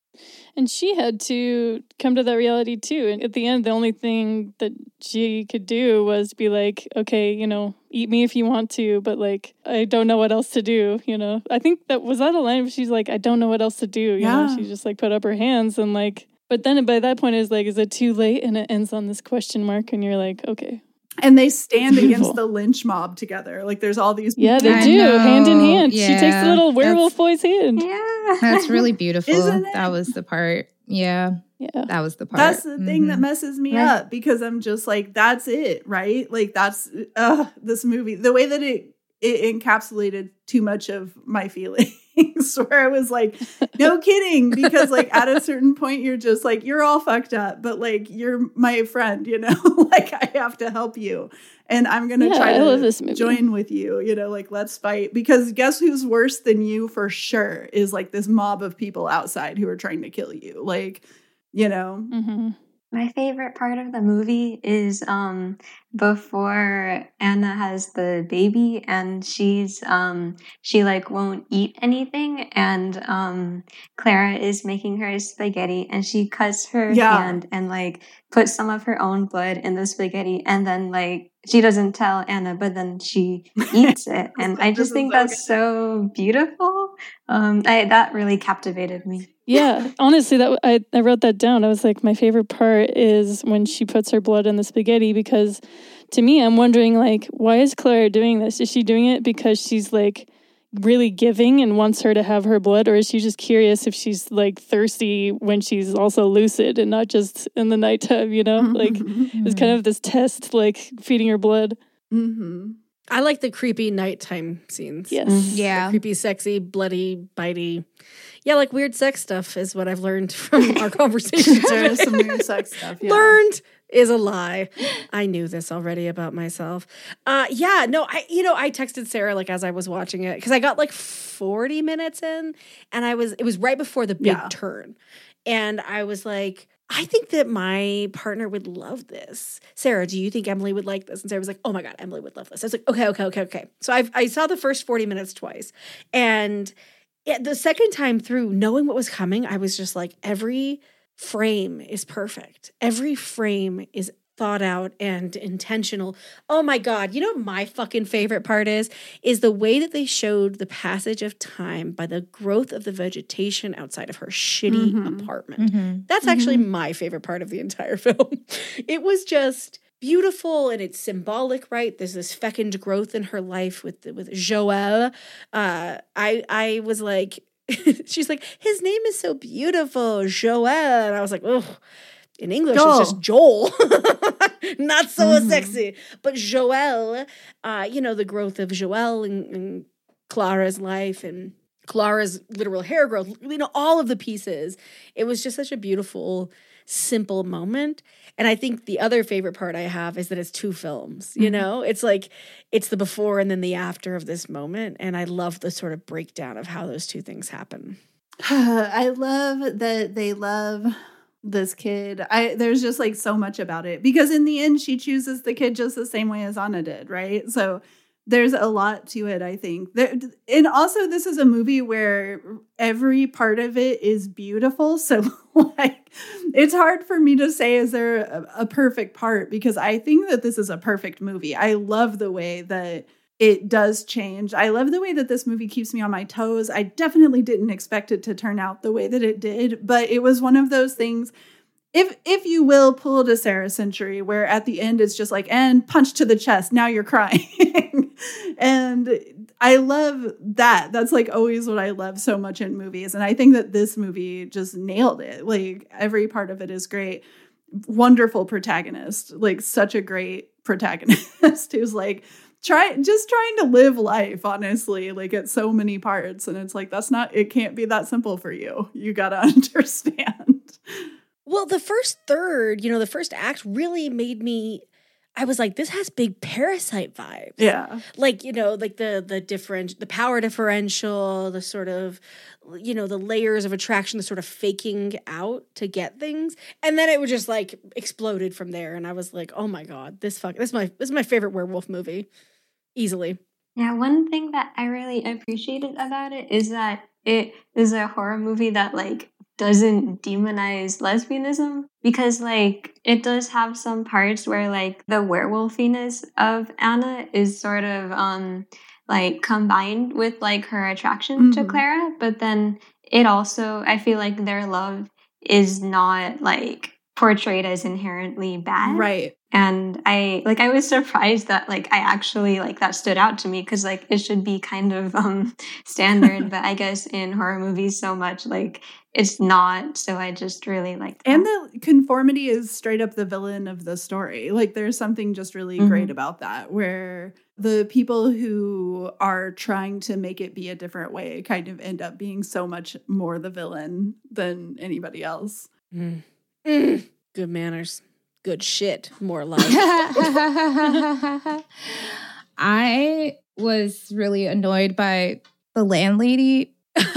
And she had to come to that reality too. And at the end, the only thing that she could do was be like, okay, you know, eat me if you want to, but like, I don't know what else to do, you know? I think that was that a line where she's like, I don't know what else to do, you Yeah. know? She just like put up her hands and like, but then by that point it's like, is it too late? And it ends on this question mark and you're like, okay. And they stand Beautiful. against the lynch mob together. Like there's all these Yeah, they I do, know. hand in hand. She takes the Yeah, little werewolf that's- boy's hand. Yeah. That's really beautiful. Isn't it? That was the part. Yeah, Yeah. that was the part. That's the thing that Mhm. messes me Right. up because I'm just like, that's it, right? Like that's uh this movie, the way that it it encapsulated too much of my feelings where I was like, no kidding, because like at a certain point you're just like, you're all fucked up, but like you're my friend, you know, like I have to help you. And I'm going to Yeah, try I love to this movie. join with you, you know, like let's fight. Because guess who's worse than you for sure is like this mob of people outside who are trying to kill you. Like, you know, Mm-hmm. My favorite part of the movie is um before Anna has the baby and she's um she like won't eat anything and um Clara is making her spaghetti and she cuts her Yeah. hand and like puts some of her own blood in the spaghetti and then like she doesn't tell Anna but then she eats it and I This just is think so that's so beautiful. Um I that really captivated me. Yeah, honestly, that I, I wrote that down. I was like, my favorite part is when she puts her blood in the spaghetti because to me, I'm wondering, like, why is Clara doing this? Is she doing it because she's, like, really giving and wants her to have her blood? Or is she just curious if she's, like, thirsty when she's also lucid and not just in the nighttime, you know? Like, it's kind of this test, like, feeding her blood. Mm-hmm. I like the creepy nighttime scenes. Yes. Mhm. Yeah. The creepy, sexy, bloody, bitey. Yeah, like weird sex stuff is what I've learned from our conversation. There is some weird sex stuff. Yeah. Learned is a lie. I knew this already about myself. Uh, yeah, no, I you know I texted Sarah like as I was watching it because I got like forty minutes in, and I was it was right before the big Yeah. turn, and I was like, I think that my partner would love this. Sarah, do you think Emily would like this? And Sarah was like, oh my God, Emily would love this. I was like, okay, okay, okay, okay. So I I saw the first forty minutes twice. And it, the second time through, knowing what was coming, I was just like, every frame is perfect. Every frame is thought out and intentional. Oh my God. You know what my fucking favorite part is? Is the way that they showed the passage of time by the growth of the vegetation outside of her shitty Mhm. apartment. Mhm. That's actually my favorite part of the entire film. It was just beautiful and it's symbolic, right? There's this fecund growth in her life with with Joël. Uh, I I was like, she's like, his name is so beautiful, Joël, and I was like, oh. In English, Joel. it's just Joel. Not so Mhm. sexy. But Joël, uh, you know, the growth of Joël in, in Clara's life and Clara's literal hair growth, you know, all of the pieces. It was just such a beautiful, simple moment. And I think the other favorite part I have is that it's two films, you Mhm. know? It's like, it's the before and then the after of this moment. And I love the sort of breakdown of how those two things happen. I love that they love this kid. I there's just like so much about it because in the end she chooses the kid just the same way as Anna did, right? So there's a lot to it, I think. There, and also this is a movie where every part of it is beautiful. So like it's hard for me to say is there a, a perfect part because I think that this is a perfect movie. I love the way that it does change. I love the way that this movie keeps me on my toes. I definitely didn't expect it to turn out the way that it did, but it was one of those things, if if you will, pulled a Sarah Century, where at the end it's just like, and punch to the chest, now you're crying. And I love that. That's like always what I love so much in movies. And I think that this movie just nailed it. Like every part of it is great. Wonderful protagonist, like such a great protagonist who's like, try just trying to live life, honestly, like at so many parts. And it's like, that's not, it can't be that simple for you. You got to understand. Well, the first third, you know, the first act really made me, I was like, this has big Parasite vibes. Yeah. Like, you know, like the the different, the power differential, the sort of, you know, the layers of attraction, the sort of faking out to get things. And then it was just like exploded from there. And I was like, oh my God, this fuck, this is my, this is my favorite werewolf movie. Easily. Yeah, one thing that I really appreciated about it is that it is a horror movie that like doesn't demonize lesbianism, because like it does have some parts where like the werewolfiness of Anna is sort of um like combined with like her attraction Mm-hmm. to Clara, but then it also, I feel like their love is not like portrayed as inherently bad. Right. And I like I was surprised that like I actually like that stood out to me, because like it should be kind of um standard, but I guess in horror movies so much like it's not. So I just really like that. And the conformity is straight up the villain of the story. Like there's something just really Mhm. great about that, where the people who are trying to make it be a different way kind of end up being so much more the villain than anybody else. Mm. Mm. Good manners. Good shit. More like. I was really annoyed by the landlady.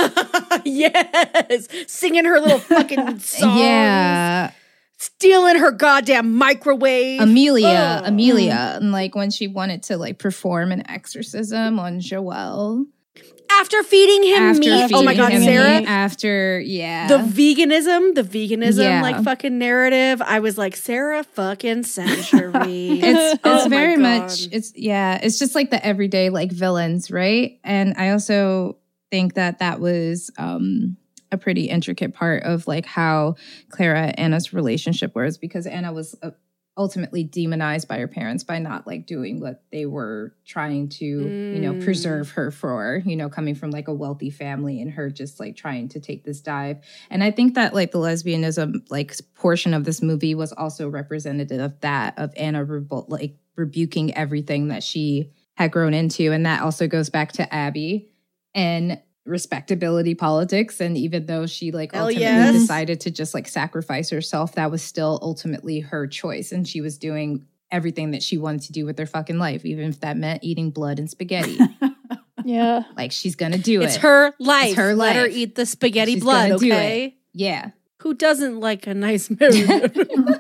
Yes. Singing her little fucking songs. Yeah. Stealing her goddamn microwave. Amelia, Oh. Amelia, and like when she wanted to like perform an exorcism on Joel After feeding him after meat. feeding Oh my God, him Sarah. meat, after yeah, The veganism, the veganism, Yeah. like fucking narrative. I was like, Sarah fucking Century. it's Oh it's my very God. much it's yeah, it's just like the everyday like villains, right? And I also think that that was um a pretty intricate part of like how Clara and Anna's relationship was, because Anna was uh, ultimately demonized by her parents by not like doing what they were trying to, you know, Mm. preserve her for, you know, coming from like a wealthy family, and her just like trying to take this dive. And I think that like the lesbianism like portion of this movie was also representative of that, of Anna rebu- like rebuking everything that she had grown into. And that also goes back to Abby and respectability politics. And even though she like Hell ultimately yes. decided to just like sacrifice herself, that was still ultimately her choice. And she was doing everything that she wanted to do with her fucking life, even if that meant eating blood and spaghetti. Yeah. Like she's gonna do It's it. her life. It's her Let her life. eat the spaghetti She's blood, gonna do okay? Yeah. Who doesn't like a nice blood?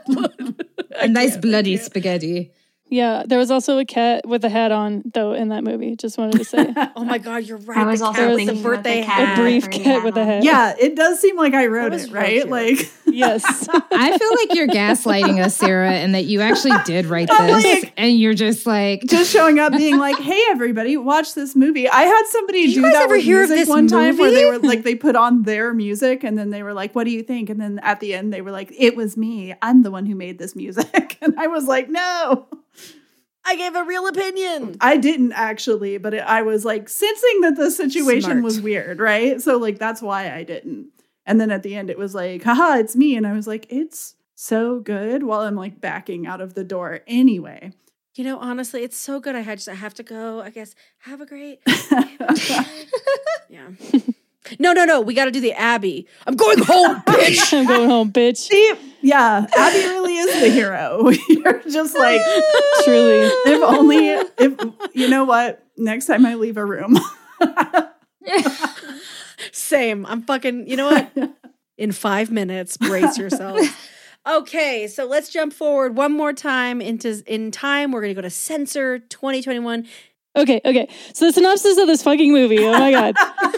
A nice bloody spaghetti. Yeah. There was also a cat with a hat on, though, in that movie. Just wanted to say. Oh my God, you're right. I was the also cat with thinking the about the birthday cat. hat. A brief Pretty cat with a hat on. hat. Yeah, it does seem like I wrote was it, real right? cute. Like Yes. I feel like you're gaslighting us, Sarah, and that you actually did write this. like- and you're just like, just showing up being like, hey everybody, watch this movie. I had somebody Did you do guys that ever with hear of music this one time where they movie? were like, they put on their music and then they were like, what do you think? And then at the end they were like, it was me. I'm the one who made this music. And I was like, no, I gave a real opinion. I didn't actually, but it, I was like sensing that the situation Smart. was weird, right? So like, that's why I didn't. And then at the end it was like, haha, it's me. And I was like, it's so good, while I'm like backing out of the door anyway. You know, honestly, it's so good. I had just I have to go. I guess have a great. Yeah. No, no, no. We got to do the Abby. I'm going home, bitch. I'm going home, bitch. See, yeah, Abby really is the hero. You're just like, Truly. if only, if you know what, next time I leave a room. Same. I'm fucking. You know what? In five minutes, brace yourselves. Okay, so let's jump forward one more time into in time. We're gonna go to Censor twenty twenty-one. Okay, okay. So the synopsis of this fucking movie. Oh my God.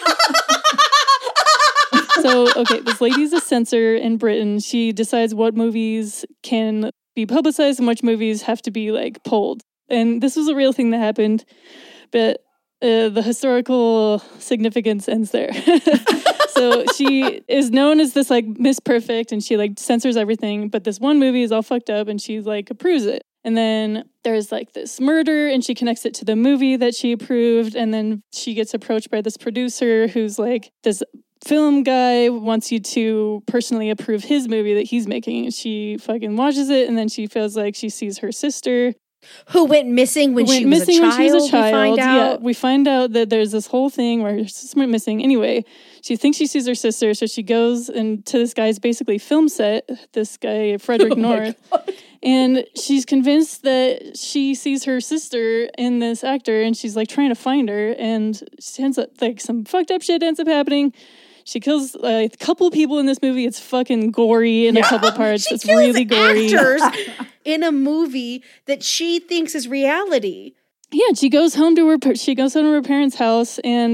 So, okay, this lady's a censor in Britain. She decides what movies can be publicized and which movies have to be like pulled. And this was a real thing that happened, but uh, the historical significance ends there. So she is known as this like Miss Perfect, and she like censors everything, but this one movie is all fucked up and she like approves it. And then there's like this murder and she connects it to the movie that she approved. And then she gets approached by this producer who's like, this film guy wants you to personally approve his movie that he's making. And she fucking watches it, and then she feels like she sees her sister Who went missing when, who went she, was missing a when child, she was a child. We find Yeah, out. we find out that there's this whole thing where her sister went missing. Anyway, she thinks she sees her sister, so she goes into this guy's basically film set, this guy, Frederick Oh my North. And she's convinced that she sees her sister in this actor, and she's like trying to find her, and she ends up like some fucked up shit ends up happening. She kills uh, a couple people in this movie. It's fucking gory in a couple parts. She It's kills really gory. actors in a movie that she thinks is reality. Yeah, she goes home to her. She goes home to her parents' house, and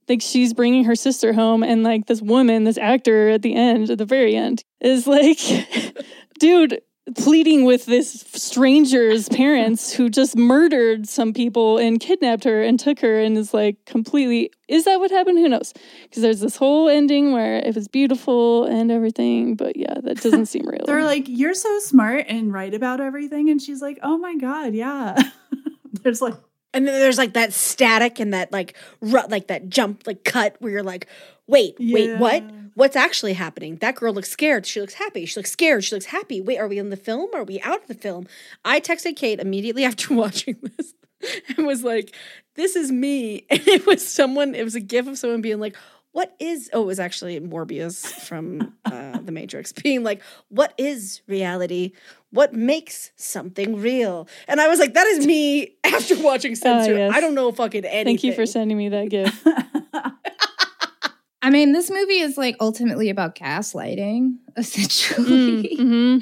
like she's bringing her sister home, and like this woman, this actor at the end, at the very end, is like, dude, pleading with this stranger's parents who just murdered some people and kidnapped her and took her, and is like completely, is that what happened? Who knows? Because there's this whole ending where it was beautiful and everything, but yeah, that doesn't seem real. They're like, you're so smart and right about everything. And she's like, oh my God, yeah. There's like, and then there's like that static and that like ru- like that jump, like cut where you're like, wait, Yeah. wait, what? What's actually happening? That girl looks scared. She looks happy. She looks scared. She looks happy. Wait, are we in the film? Are we out of the film? I texted Kate immediately after watching this and was like, this is me. And it was someone, it was a gif of someone being like, what is, oh, it was actually Morbius from uh, The Matrix being like, what is reality? What makes something real? And I was like, that is me after watching Censor. yes. I don't know fucking anything. Thank you for sending me that gif. I mean, this movie is like ultimately about gaslighting, essentially. Mm-hmm.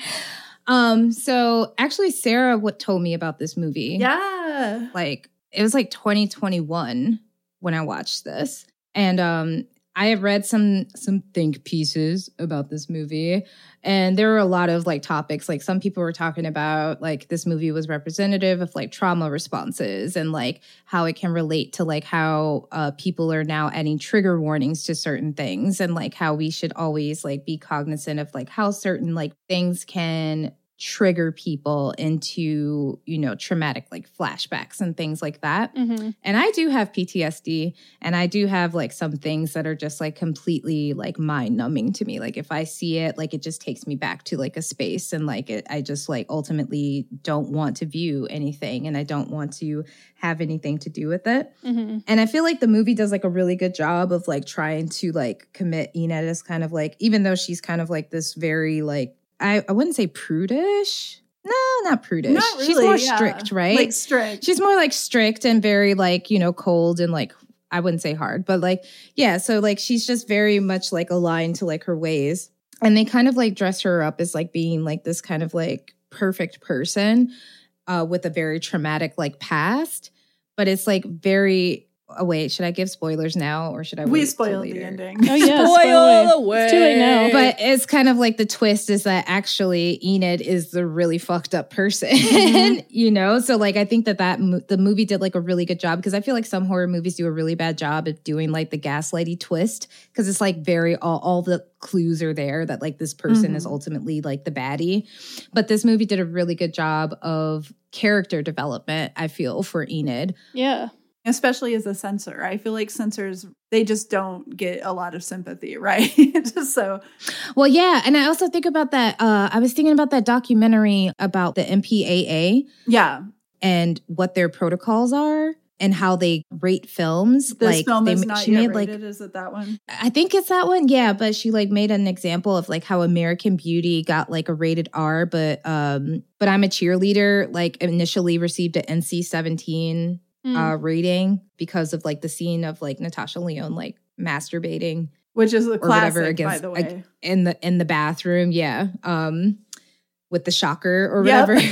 Um, so actually, Sarah what told me about this movie. yeah. Like it was like twenty twenty-one when I watched this. And um I have read some some think pieces about this movie, and there were a lot of like topics. Like some people were talking about like this movie was representative of like trauma responses and like how it can relate to like how uh, people are now adding trigger warnings to certain things, and like how we should always like be cognizant of like how certain like things can trigger people into, you know, traumatic like flashbacks and things like that. Mm-hmm. And I do have P T S D, and I do have like some things that are just like completely like mind numbing to me. Like if I see it, like it just takes me back to like a space, and like it, I just like ultimately don't want to view anything, and I don't want to have anything to do with it. Mm-hmm. And I feel like the movie does like a really good job of like trying to like commit Enid as kind of like, even though she's kind of like this very like, I, I wouldn't say prudish. No, not prudish. Not really, She's more yeah. strict, right? Like strict. She's more like strict and very like, you know, cold and like, I wouldn't say hard, but like, yeah. So like, she's just very much like aligned to like her ways. And they kind of like dress her up as like being like this kind of like perfect person uh, with a very traumatic like past. But it's like very, oh wait, should I give spoilers now or should I wait we till spoiled later? the ending. Oh yeah, Spoil spoiler. away. It's too late now. But it's kind of like the twist is that actually Enid is the really fucked up person, Mm-hmm. you know? So like, I think that that mo- the movie did like a really good job, because I feel like some horror movies do a really bad job of doing like the gaslighty twist, because it's like very, all, all the clues are there that like this person Mhm. is ultimately like the baddie. But this movie did a really good job of character development, I feel, for Enid. Yeah. Especially as a censor. I feel like censors, they just don't get a lot of sympathy, right? So, Well, yeah. And I also think about that. Uh, I was thinking about that documentary about the M P A A yeah. and what their protocols are and how they rate films. This like film they, is not she yet made like, rated. Is it that one? I think it's that one. Yeah. But she like made an example of like how American Beauty got like a rated R, but, um, but I'm a Cheerleader, like initially received an N C seventeen Mm. uh, rating because of like the scene of like Natasha Lyonne, like masturbating Which is the or whatever classic, against by the ag- way. in the in the bathroom, yeah, um, with the shocker or Yep. whatever.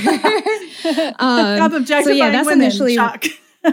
Stop um, objectifying so yeah, that's women. initially, Shock.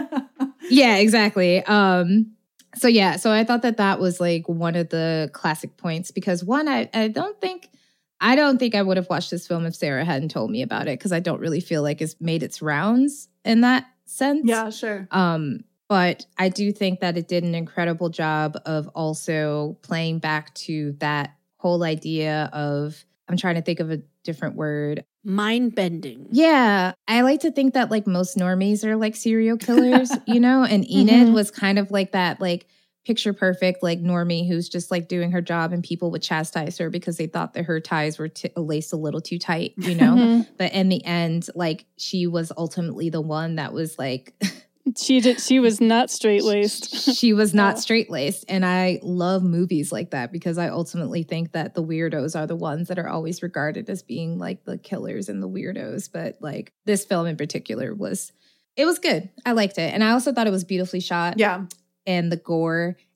yeah, exactly. Um, so yeah, so I thought that that was like one of the classic points, because one, I I don't think. I don't think I would have watched this film if Sarah hadn't told me about it, because I don't really feel like it's made its rounds in that sense. Yeah, sure. Um, but I do think that it did an incredible job of also playing back to that whole idea of, I'm trying to think of a different word. Mind bending. Yeah, I like to think that like most normies are like serial killers, you know, and Enid Mhm. was kind of like that, like picture perfect, like normie who's just like doing her job, and people would chastise her because they thought that her ties were t- laced a little too tight, you know. Mhm. But in the end, like she was ultimately the one that was like, She did. She was not straight laced. she was not Yeah. straight laced. And I love movies like that, because I ultimately think that the weirdos are the ones that are always regarded as being like the killers and the weirdos. But like this film in particular was, it was good. I liked it. And I also thought it was beautifully shot. Yeah. And the gore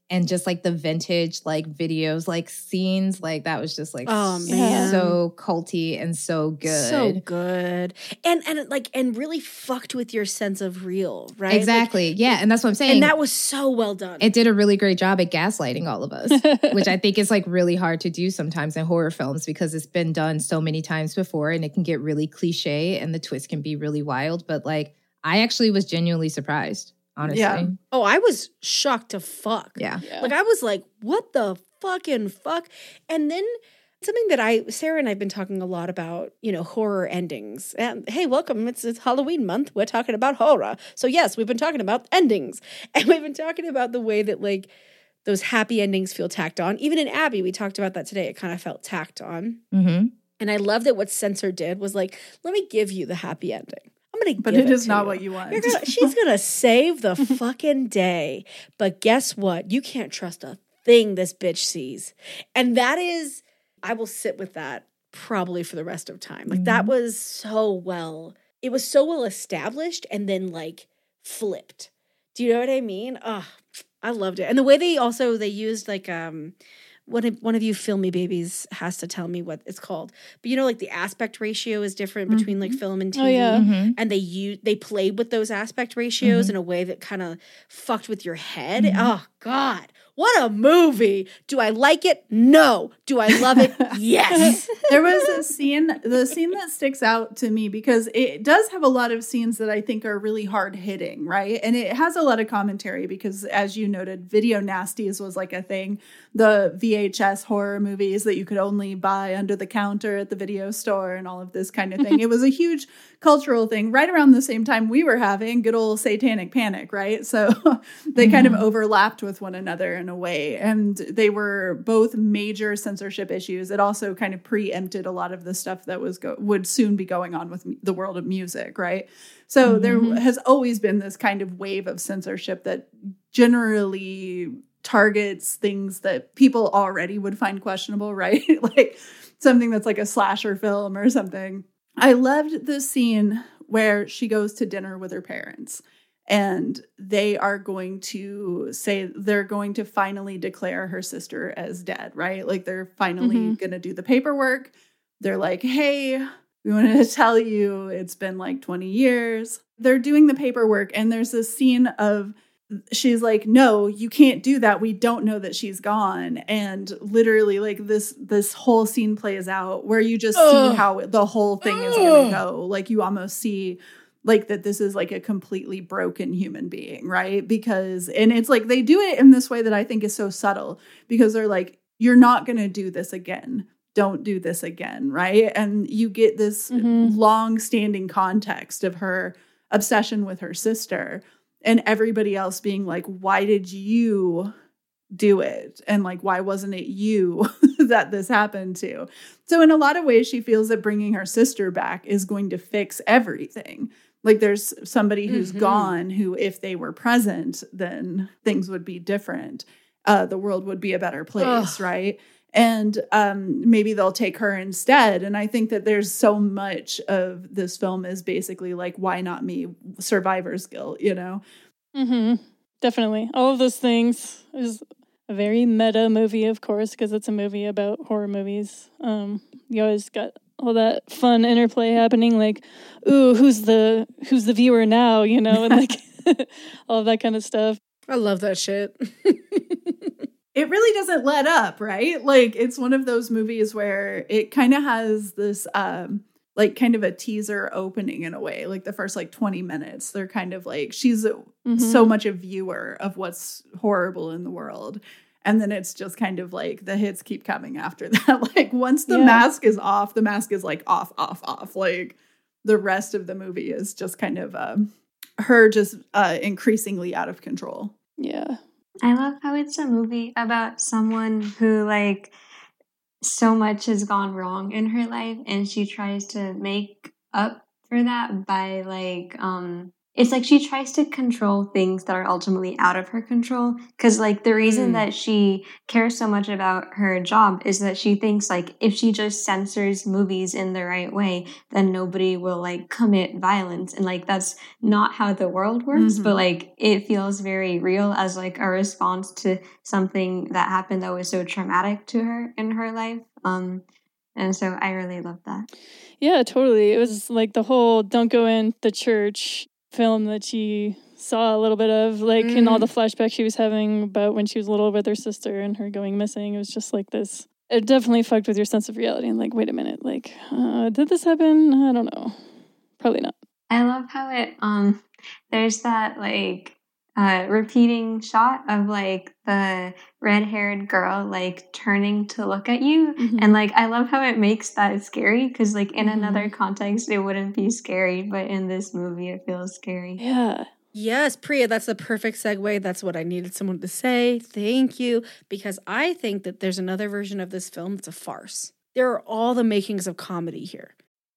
and just like the vintage like videos, like scenes, like that was just like Oh, man. so culty and so good. So good. And and like and really fucked with your sense of real, right? Like, Exactly. yeah. And that's what I'm saying. and that was so well done. It did a really great job at gaslighting all of us, which I think is like really hard to do sometimes in horror films because it's been done so many times before and it can get really cliche and the twist can be really wild. But like, I actually was genuinely surprised, honestly. Yeah. Oh, I was shocked to fuck. Yeah. Yeah. Like I was like, what the fucking fuck? And then something that I, Sarah and I've been talking a lot about, you know, horror endings. And hey, welcome. It's, it's Halloween month. We're talking about horror. So yes, we've been talking about endings. And we've been talking about the way that like those happy endings feel tacked on. Even in Abby, we talked about that today. It kind of felt tacked on. Mm-hmm. And I love that what Censor did was like, let me give you the happy ending. I'm going to But give it it is to not you. what you want. You're gonna, she's going to save the fucking day. But guess what? You can't trust a thing this bitch sees. And that is, I will sit with that probably for the rest of time. Like that was so well, it was so well established and then like flipped. Do you know what I mean? Oh, I loved it. And the way they also, they used like, um, one of, one of you filmy babies has to tell me what it's called. But you know, like the aspect ratio is different between like film and T V. Oh, yeah. Mm-hmm. And they use, they played with those aspect ratios Mhm. in a way that kind of fucked with your head. Oh God, what a movie. Do I like it? No. Do I love it? Yes. There was a scene, the scene that sticks out to me because it does have a lot of scenes that I think are really hard hitting, right? And it has a lot of commentary because, as you noted, video nasties was like a thing. The V H S horror movies that you could only buy under the counter at the video store and all of this kind of thing. It was a huge cultural thing right around the same time we were having good old satanic panic, right? So they kind of overlapped with one another in a way. And they were both major censorship issues. It also kind of preempted a lot of the stuff that was go- would soon be going on with m- the world of music, right? So there has always been this kind of wave of censorship that generally targets things that people already would find questionable, right? Like something that's like a slasher film or something. I loved the scene where she goes to dinner with her parents and they are going to say they're going to finally declare her sister as dead, right? Like they're finally Mm-hmm. going to do the paperwork. They're like, hey, we wanted to tell you it's been like twenty years. They're doing the paperwork and there's this scene of she's like, no, you can't do that. We don't know that she's gone. And literally like this, this whole scene plays out where you just Ugh. see how the whole thing is going to go. Like you almost see like that this is like a completely broken human being, right? Because, and it's like, they do it in this way that I think is so subtle because they're like, you're not going to do this again. Don't do this again. Right. And you get this Mhm. long standing context of her obsession with her sister. And everybody else being like, why did you do it? And like, why wasn't it you that this happened to? So in a lot of ways, she feels that bringing her sister back is going to fix everything. Like there's somebody who's Mhm. gone who, if they were present, then things would be different. Uh, the world would be a better place, Ugh. right? And um, maybe they'll take her instead. And I think that there's so much of this film is basically like, why not me? Survivor's guilt, you know? Mm-hmm. Definitely. All of those things. It was a very meta movie, of course, because it's a movie about horror movies. Um, you always got all that fun interplay happening, like, ooh, who's the who's the viewer now, you know, and like all of that kind of stuff. I love that shit. It really doesn't let up, right? Like it's one of those movies where it kind of has this um like kind of a teaser opening in a way. Like the first like twenty minutes, they're kind of like she's Mhm. so much a viewer of what's horrible in the world. And then it's just kind of like the hits keep coming after that. Like once the Yeah. mask is off, the mask is like off, off, off. Like the rest of the movie is just kind of um her just uh increasingly out of control. Yeah. I love how it's a movie about someone who, like, so much has gone wrong in her life and she tries to make up for that by, like, um, it's like she tries to control things that are ultimately out of her control. Because, like, the reason Mm. that she cares so much about her job is that she thinks, like, if she just censors movies in the right way, then nobody will, like, commit violence. And, like, that's not how the world works. Mhm. But, like, it feels very real as, like, a response to something that happened that was so traumatic to her in her life. Um, and so I really love that. Yeah, totally. It was like the whole "Don't Go in the Church" film that she saw a little bit of, like in all the flashbacks she was having about when she was little with her sister and her going missing. It was just like this. It definitely fucked with your sense of reality. And like, wait a minute, like, uh, did this happen? I don't know. Probably not. I love how it, um, there's that, like, uh, repeating shot of, like, the red-haired girl, like, turning to look at you. Mhm. And, like, I love how it makes that scary, because, like, in Mhm. another context, it wouldn't be scary, but in this movie, it feels scary. Yeah. Yes, Priya, that's the perfect segue. That's what I needed someone to say. Thank you. Because I think that there's another version of this film that's a farce. There are all the makings of comedy here.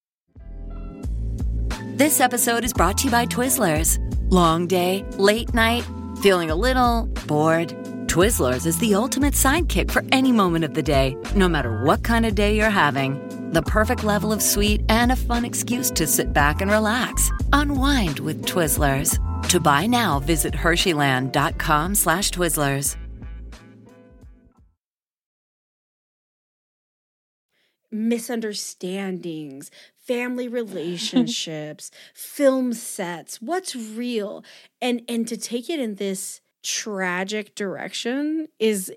This episode is brought to you by Twizzlers. Long day, late night, feeling a little bored? Twizzlers is the ultimate sidekick for any moment of the day, no matter what kind of day you're having. The perfect level of sweet and a fun excuse to sit back and relax. Unwind with Twizzlers. To buy now, visit Hersheyland.com slash Twizzlers. Misunderstandings, family relationships, film sets, what's real, and and to take it in this tragic direction is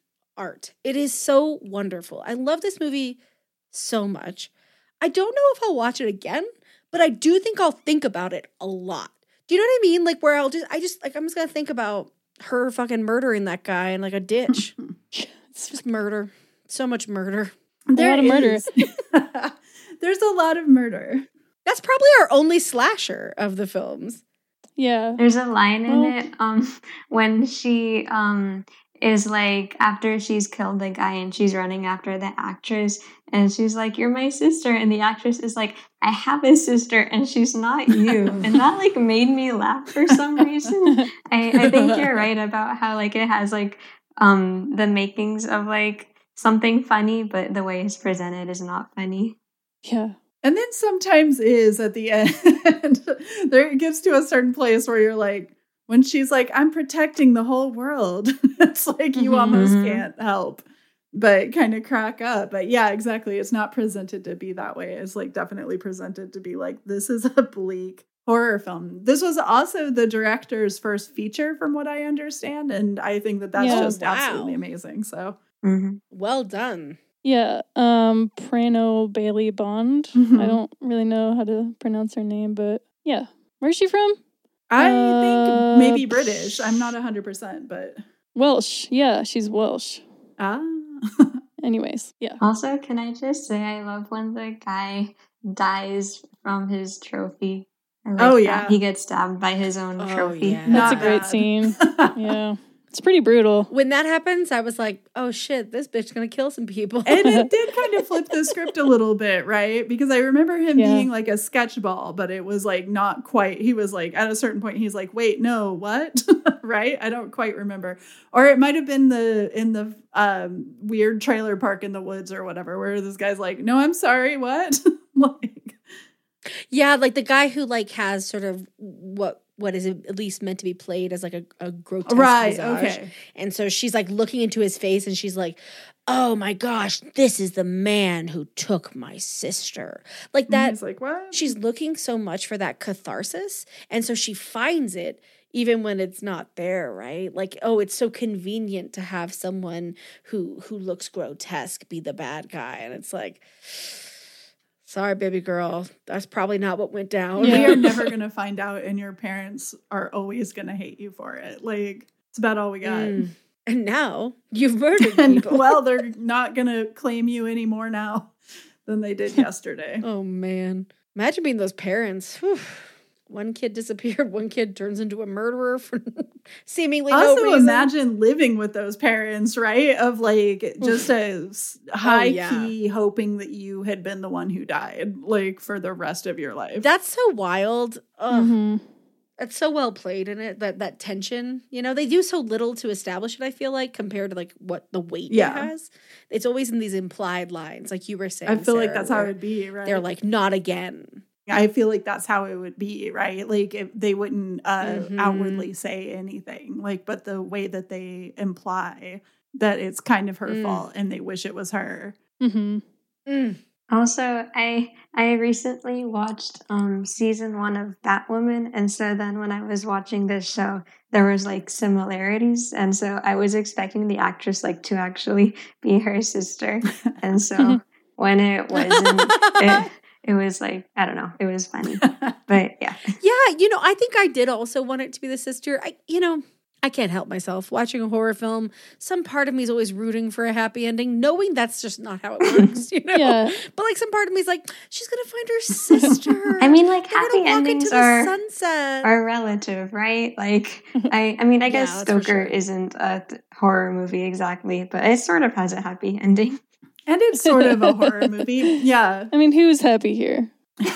art. It is so wonderful. I love this movie so much. I don't know if I'll watch it again, but I do think I'll think about it a lot. Do you know what I mean? Like where I'll just I just like I'm just gonna think about her fucking murdering that guy in like a ditch. It's just murder. So much murder. There lot of murder. is. There's a lot of murder. That's probably our only slasher of the films. Yeah. There's a line in Well- it um, when she um, is like, after she's killed the guy and she's running after the actress, and she's like, "You're my sister." And the actress is like, "I have a sister and she's not you." And that like made me laugh for some reason. I, I think you're right about how like it has like um, the makings of like something funny, but the way it's presented is not funny. Yeah. And then sometimes is at the end. There it gets to a certain place where you're like, when she's like, "I'm protecting the whole world." It's like you Mhm. almost Mhm. can't help but kind of crack up. But yeah, exactly. It's not presented to be that way. It's like definitely presented to be like, this is a bleak horror film. This was also the director's first feature from what I understand. And I think that that's Yeah. just Wow. absolutely amazing. So Mm-hmm. Well done. Yeah. Um, Prano Bailey Bond. Mhm. I don't really know how to pronounce her name, but yeah. Where's she from? I Uh, think maybe British. I'm not one hundred percent, but Welsh. Yeah, she's Welsh. ah. Anyways, yeah. Also, can I just say I love when the guy dies from his trophy. I like Oh, that. yeah. He gets stabbed by his own Oh, trophy. yeah. That's Not a great bad. scene. Yeah. It's pretty brutal. When that happens, I was like, oh shit, this bitch gonna kill some people. And it did kind of flip the script a little bit, right? Because I remember him Yeah. being like a sketch ball, but it was like not quite. He was like, at a certain point, he's like, wait, no, what? Right? I don't quite remember. Or it might have been the in the um, weird trailer park in the woods or whatever, where this guy's like, no, I'm sorry, what? Like, Yeah, like the guy who like has sort of what what is at least meant to be played as like a, a grotesque right, visage. okay. And so she's like looking into his face and she's like, oh my gosh, this is the man who took my sister. Like And that. he's like, what? She's looking so much for that catharsis. And so she finds it even when it's not there, right? Like, oh, it's so convenient to have someone who who looks grotesque be the bad guy. And it's like, sorry, baby girl, that's probably not what went down. We Yeah. are never going to find out, and your parents are always going to hate you for it. Like, it's about all we got. Mm. And now you've murdered And people. well, they're not going to claim you any more now than they did yesterday. Oh, man. Imagine being those parents. Whew. One kid disappeared. One kid turns into a murderer for seemingly no Also, reason. imagine living with those parents, right? Of like just a s- high yeah. key hoping that you had been the one who died, like for the rest of your life. That's so wild. Ugh. Mhm. It's so well played in it, that that tension. You know, they do so little to establish it, I feel like, compared to like what the weight Yeah. it has. It's always in these implied lines, like you were saying. I feel like Sarah, that's how where it would be, right? They're like, not again. I feel like that's how it would be, right? Like if they wouldn't uh, Mhm. outwardly say anything, like, but the way that they imply that it's kind of her Mm. fault and they wish it was her. Mm-hmm. Mm. Also, I I recently watched um season one of Batwoman, and so then when I was watching this show, there was like similarities, and so I was expecting the actress like to actually be her sister, and so when it wasn't, it, it was like, I don't know, it was funny, but yeah. Yeah, you know, I think I did also want it to be the sister. I, you know, I can't help myself. Watching a horror film, some part of me is always rooting for a happy ending, knowing that's just not how it works, you know? Yeah. But like some part of me is like, she's going to find her sister. I mean, like They're happy gonna walk endings into the are sunset. are relative, right? Like I I mean, I guess Yeah, that's for Stoker sure. isn't a th- horror movie exactly, but it sort of has a happy ending. And it's sort of a horror movie. Yeah. I mean, who's happy here?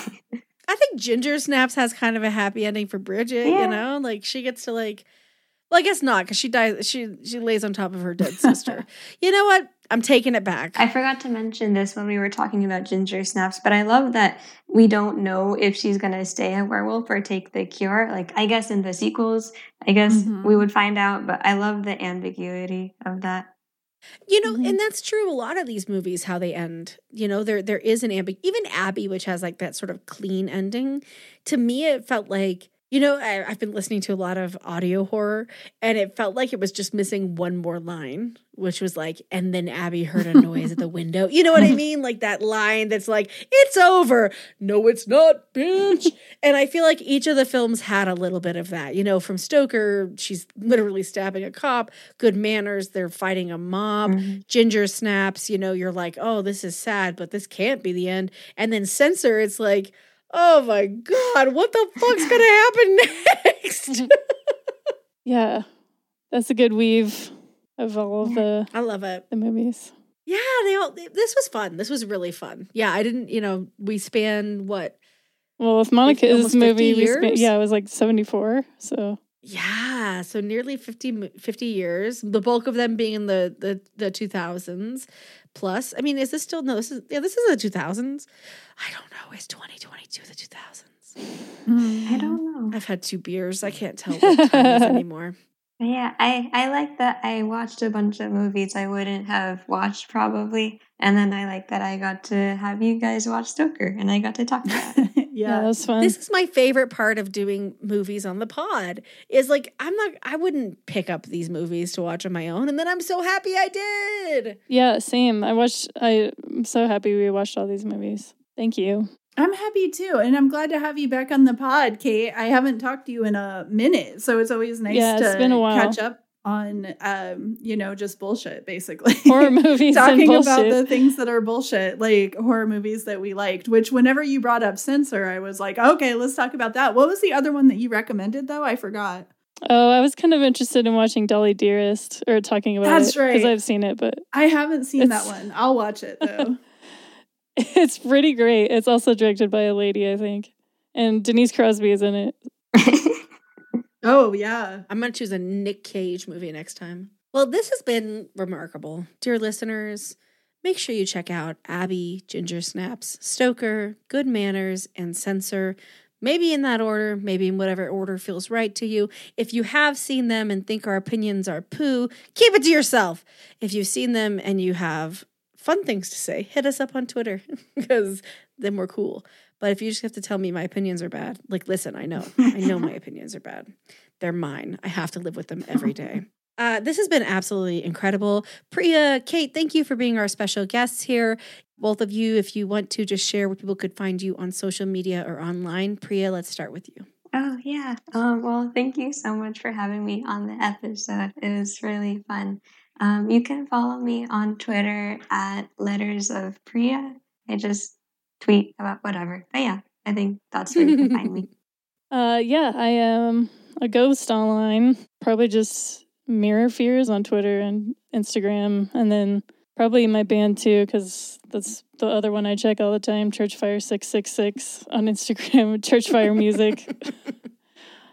I think Ginger Snaps has kind of a happy ending for Bridget, Yeah. you know? Like she gets to like, well, I guess not, because she dies, she she lays on top of her dead sister. You know what? I'm taking it back. I forgot to mention this when we were talking about Ginger Snaps, but I love that we don't know if she's going to stay a werewolf or take the cure. Like, I guess in the sequels, I guess Mhm. we would find out, but I love the ambiguity of that. You know, Mhm. and that's true. A lot of these movies, how they end, you know, there there is an ambig. Even Abby, which has like that sort of clean ending. To me, it felt like, you know, I, I've been listening to a lot of audio horror, and it felt like it was just missing one more line, which was like, and then Abby heard a noise at the window. You know what I mean? Like that line that's like, it's over. No, it's not, bitch. And I feel like each of the films had a little bit of that. You know, from Stoker, she's literally stabbing a cop. Good Manners, they're fighting a mob. Mhm. Ginger Snaps, you know, you're like, oh, this is sad, but this can't be the end. And then Censor, it's like, oh my God, what the fuck's gonna happen next? Yeah. That's a good weave of all of the, I love it. the movies. Yeah, they all. They, this was fun. This was really fun. Yeah, I didn't. You know, we span what? Well, with Fifty- Monica's almost movie, fifty we spent, years? yeah, it was like seventy-four. So Yeah, so nearly fifty, mo- fifty years. The bulk of them being in the the the two thousands plus. I mean, is this still no? This is yeah. This is the two thousands. I don't know. Is twenty twenty-two the two thousands? I don't know. I've had two beers. I can't tell what time it is anymore. But yeah, I, I like that I watched a bunch of movies I wouldn't have watched probably. And then I like that I got to have you guys watch Stoker and I got to talk about it. yeah, yeah. that was fun. This is my favorite part of doing movies on the pod is like, I'm not, I wouldn't pick up these movies to watch on my own. And then I'm so happy I did. yeah, same. I watched, I, I'm so happy we watched all these movies. Thank you. I'm happy too. And I'm glad to have you back on the pod, Kate. I haven't talked to you in a minute. So it's always nice Yeah, it's to been a while. catch up on, um, you know, just bullshit, basically. Horror movies and Talking bullshit. about the things that are bullshit, like horror movies that we liked, which whenever you brought up Censor, I was like, okay, let's talk about that. What was the other one that you recommended, though? I forgot. Oh, I was kind of interested in watching Dolly Dearest or talking about That's it because right. I've seen it, but I haven't seen that It's- one. I'll watch it, though. it's pretty great. It's also directed by a lady, I think. And Denise Crosby is in it. Oh, yeah. I'm going to choose a Nick Cage movie next time. Well, this has been remarkable. Dear listeners, make sure you check out Abby, Ginger Snaps, Stoker, Good Manners, and Censor. Maybe in that order, maybe in whatever order feels right to you. If you have seen them and think our opinions are poo, keep it to yourself. If you've seen them and you have fun things to say, hit us up on Twitter because then we're cool. But if you just have to tell me my opinions are bad, like, listen, I know. I know my opinions are bad. They're mine. I have to live with them every day. Uh, this has been absolutely incredible. Priya, Kate, thank you for being our special guests here. Both of you, if you want to just share where people could find you on social media or online. Priya, let's start with you. Oh, yeah. Um, well, thank you so much for having me on the episode. It was really fun. Um, you can follow me on Twitter at Letters of Priya. I just tweet about whatever. But yeah, I think that's where you can find me. Uh, yeah, I am a ghost online. Probably just Mirror Fears on Twitter and Instagram. And then probably my band too, because that's the other one I check all the time, Churchfire six six six on Instagram, Churchfire Music.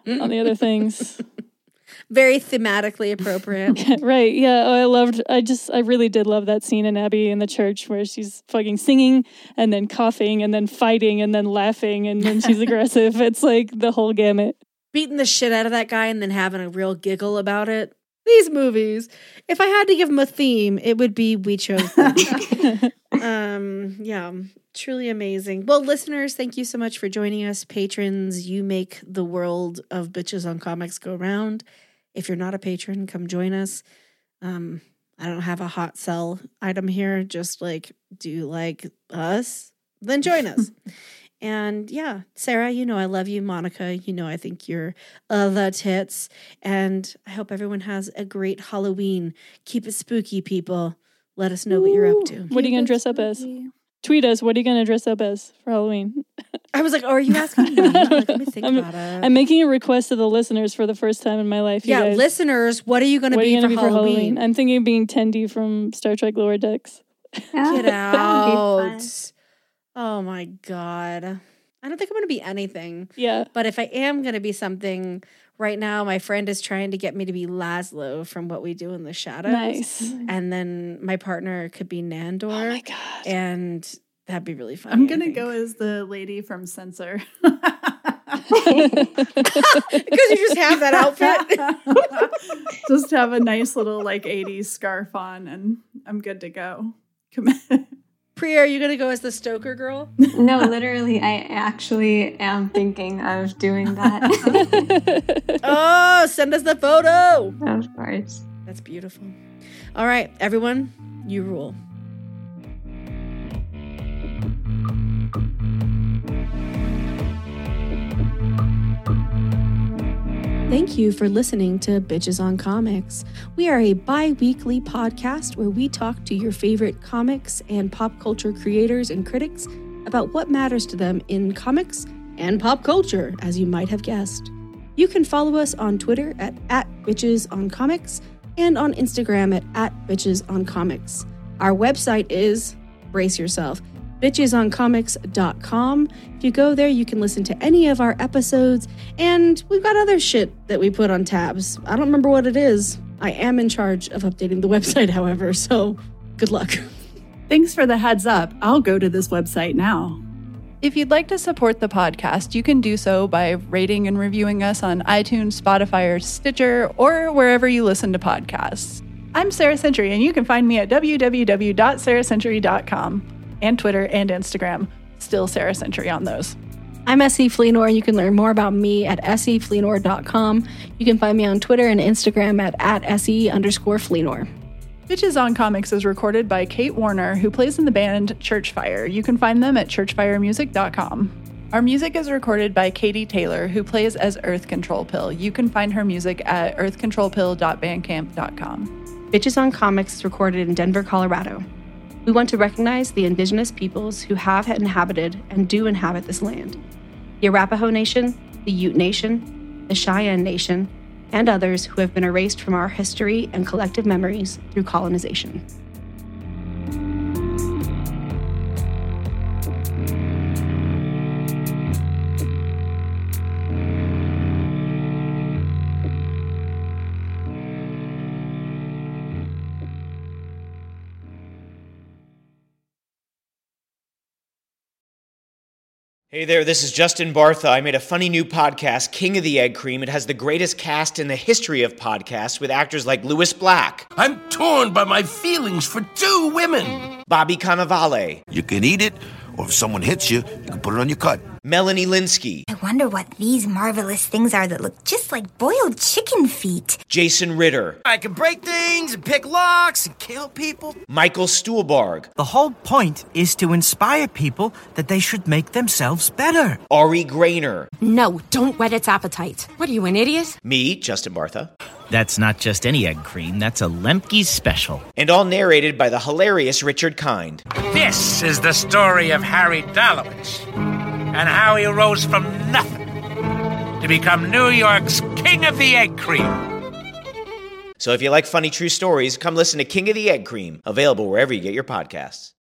on the other things. Very thematically appropriate. Right, yeah. Oh, I loved, I just, I really did love that scene in Abby in the church where she's fucking singing and then coughing and then fighting and then laughing and then she's aggressive. It's like the whole gamut. Beating the shit out of that guy and then having a real giggle about it. These movies, if I had to give them a theme, it would be We Chose Them. um, yeah, truly amazing. Well, listeners, thank you so much for joining us. Patrons, you make the world of Bitches on Comics go round. If you're not a patron, come join us. Um, I don't have a hot sell item here. Just like, do you like us? Then join us. And yeah, Sarah, you know I love you. Monica, you know I think you're uh, the tits. And I hope everyone has a great Halloween. Keep it spooky, people. Let us know what you're up to. What are you going to dress up as? Tweet us. What are you going to dress up as for Halloween? I was like, oh, are you asking me? Like, let me think I'm, about it. I'm making a request to the listeners for the first time in my life. You yeah, guys. Listeners, what are you going to be, be for for Halloween? Halloween? I'm thinking of being Tendi from Star Trek Lower Decks. Get out. Oh my God. I don't think I'm going to be anything. Yeah. But if I am going to be something, right now my friend is trying to get me to be Laszlo from What We Do in the Shadows. Nice. And then my partner could be Nandor. Oh my God. And that'd be really fun. I'm going to go as the lady from Censor. Because you just have that outfit. Just have a nice little like eighties scarf on and I'm good to go. Come on. Priya, are you going to go as the Stoker girl? No, literally, I actually am thinking of doing that. Oh, send us the photo. Of course. That's beautiful. All right, everyone, you rule. Thank you for listening to Bitches on Comics. We are a bi-weekly podcast where we talk to your favorite comics and pop culture creators and critics about what matters to them in comics and pop culture, as you might have guessed. You can follow us on Twitter at, at Bitches on Comics and on Instagram at, at Bitches on Comics. Our website is, brace yourself, bitches on comics dot com. If you go there, you can listen to any of our episodes, and we've got other shit that we put on tabs. I don't remember what it is. I am in charge of updating the website, however, so good luck. Thanks for the heads up. I'll go to this website now. If you'd like to support the podcast, you can do so by rating and reviewing us on iTunes, Spotify, or Stitcher, or wherever you listen to podcasts. I'm Sarah Century, and you can find me at w w w dot sarah century dot com. And Twitter and Instagram. Still Sarah Century on those. I'm S E Fleenor. You can learn more about me at s e fleenor dot com. You can find me on Twitter and Instagram at, at se underscore Fleenor. Bitches on Comics is recorded by Kate Warner, who plays in the band Churchfire. You can find them at church fire music dot com. Our music is recorded by Katie Taylor, who plays as Earth Control Pill. You can find her music at earth control pill dot bandcamp dot com. Bitches on Comics is recorded in Denver, Colorado. We want to recognize the indigenous peoples who have inhabited and do inhabit this land. The Arapaho Nation, the Ute Nation, the Cheyenne Nation, and others who have been erased from our history and collective memories through colonization. Hey there, this is Justin Bartha. I made a funny new podcast, King of the Egg Cream. It has the greatest cast in the history of podcasts with actors like Louis Black. I'm torn by my feelings for two women. Bobby Cannavale. You can eat it, or if someone hits you, you can put it on your cut. Melanie Linsky. I wonder what these marvelous things are that look just like boiled chicken feet. Jason Ritter. I can break things and pick locks and kill people. Michael Stuhlbarg. The whole point is to inspire people that they should make themselves better. Ari Grainer. No, don't whet its appetite. What are you, an idiot? Me, Justin Bartha. That's not just any egg cream, that's a Lemke's special. And all narrated by the hilarious Richard Kind. This is the story of Harry Dalowitz and how he rose from nothing to become New York's King of the Egg Cream. So if you like funny true stories, come listen to King of the Egg Cream, available wherever you get your podcasts.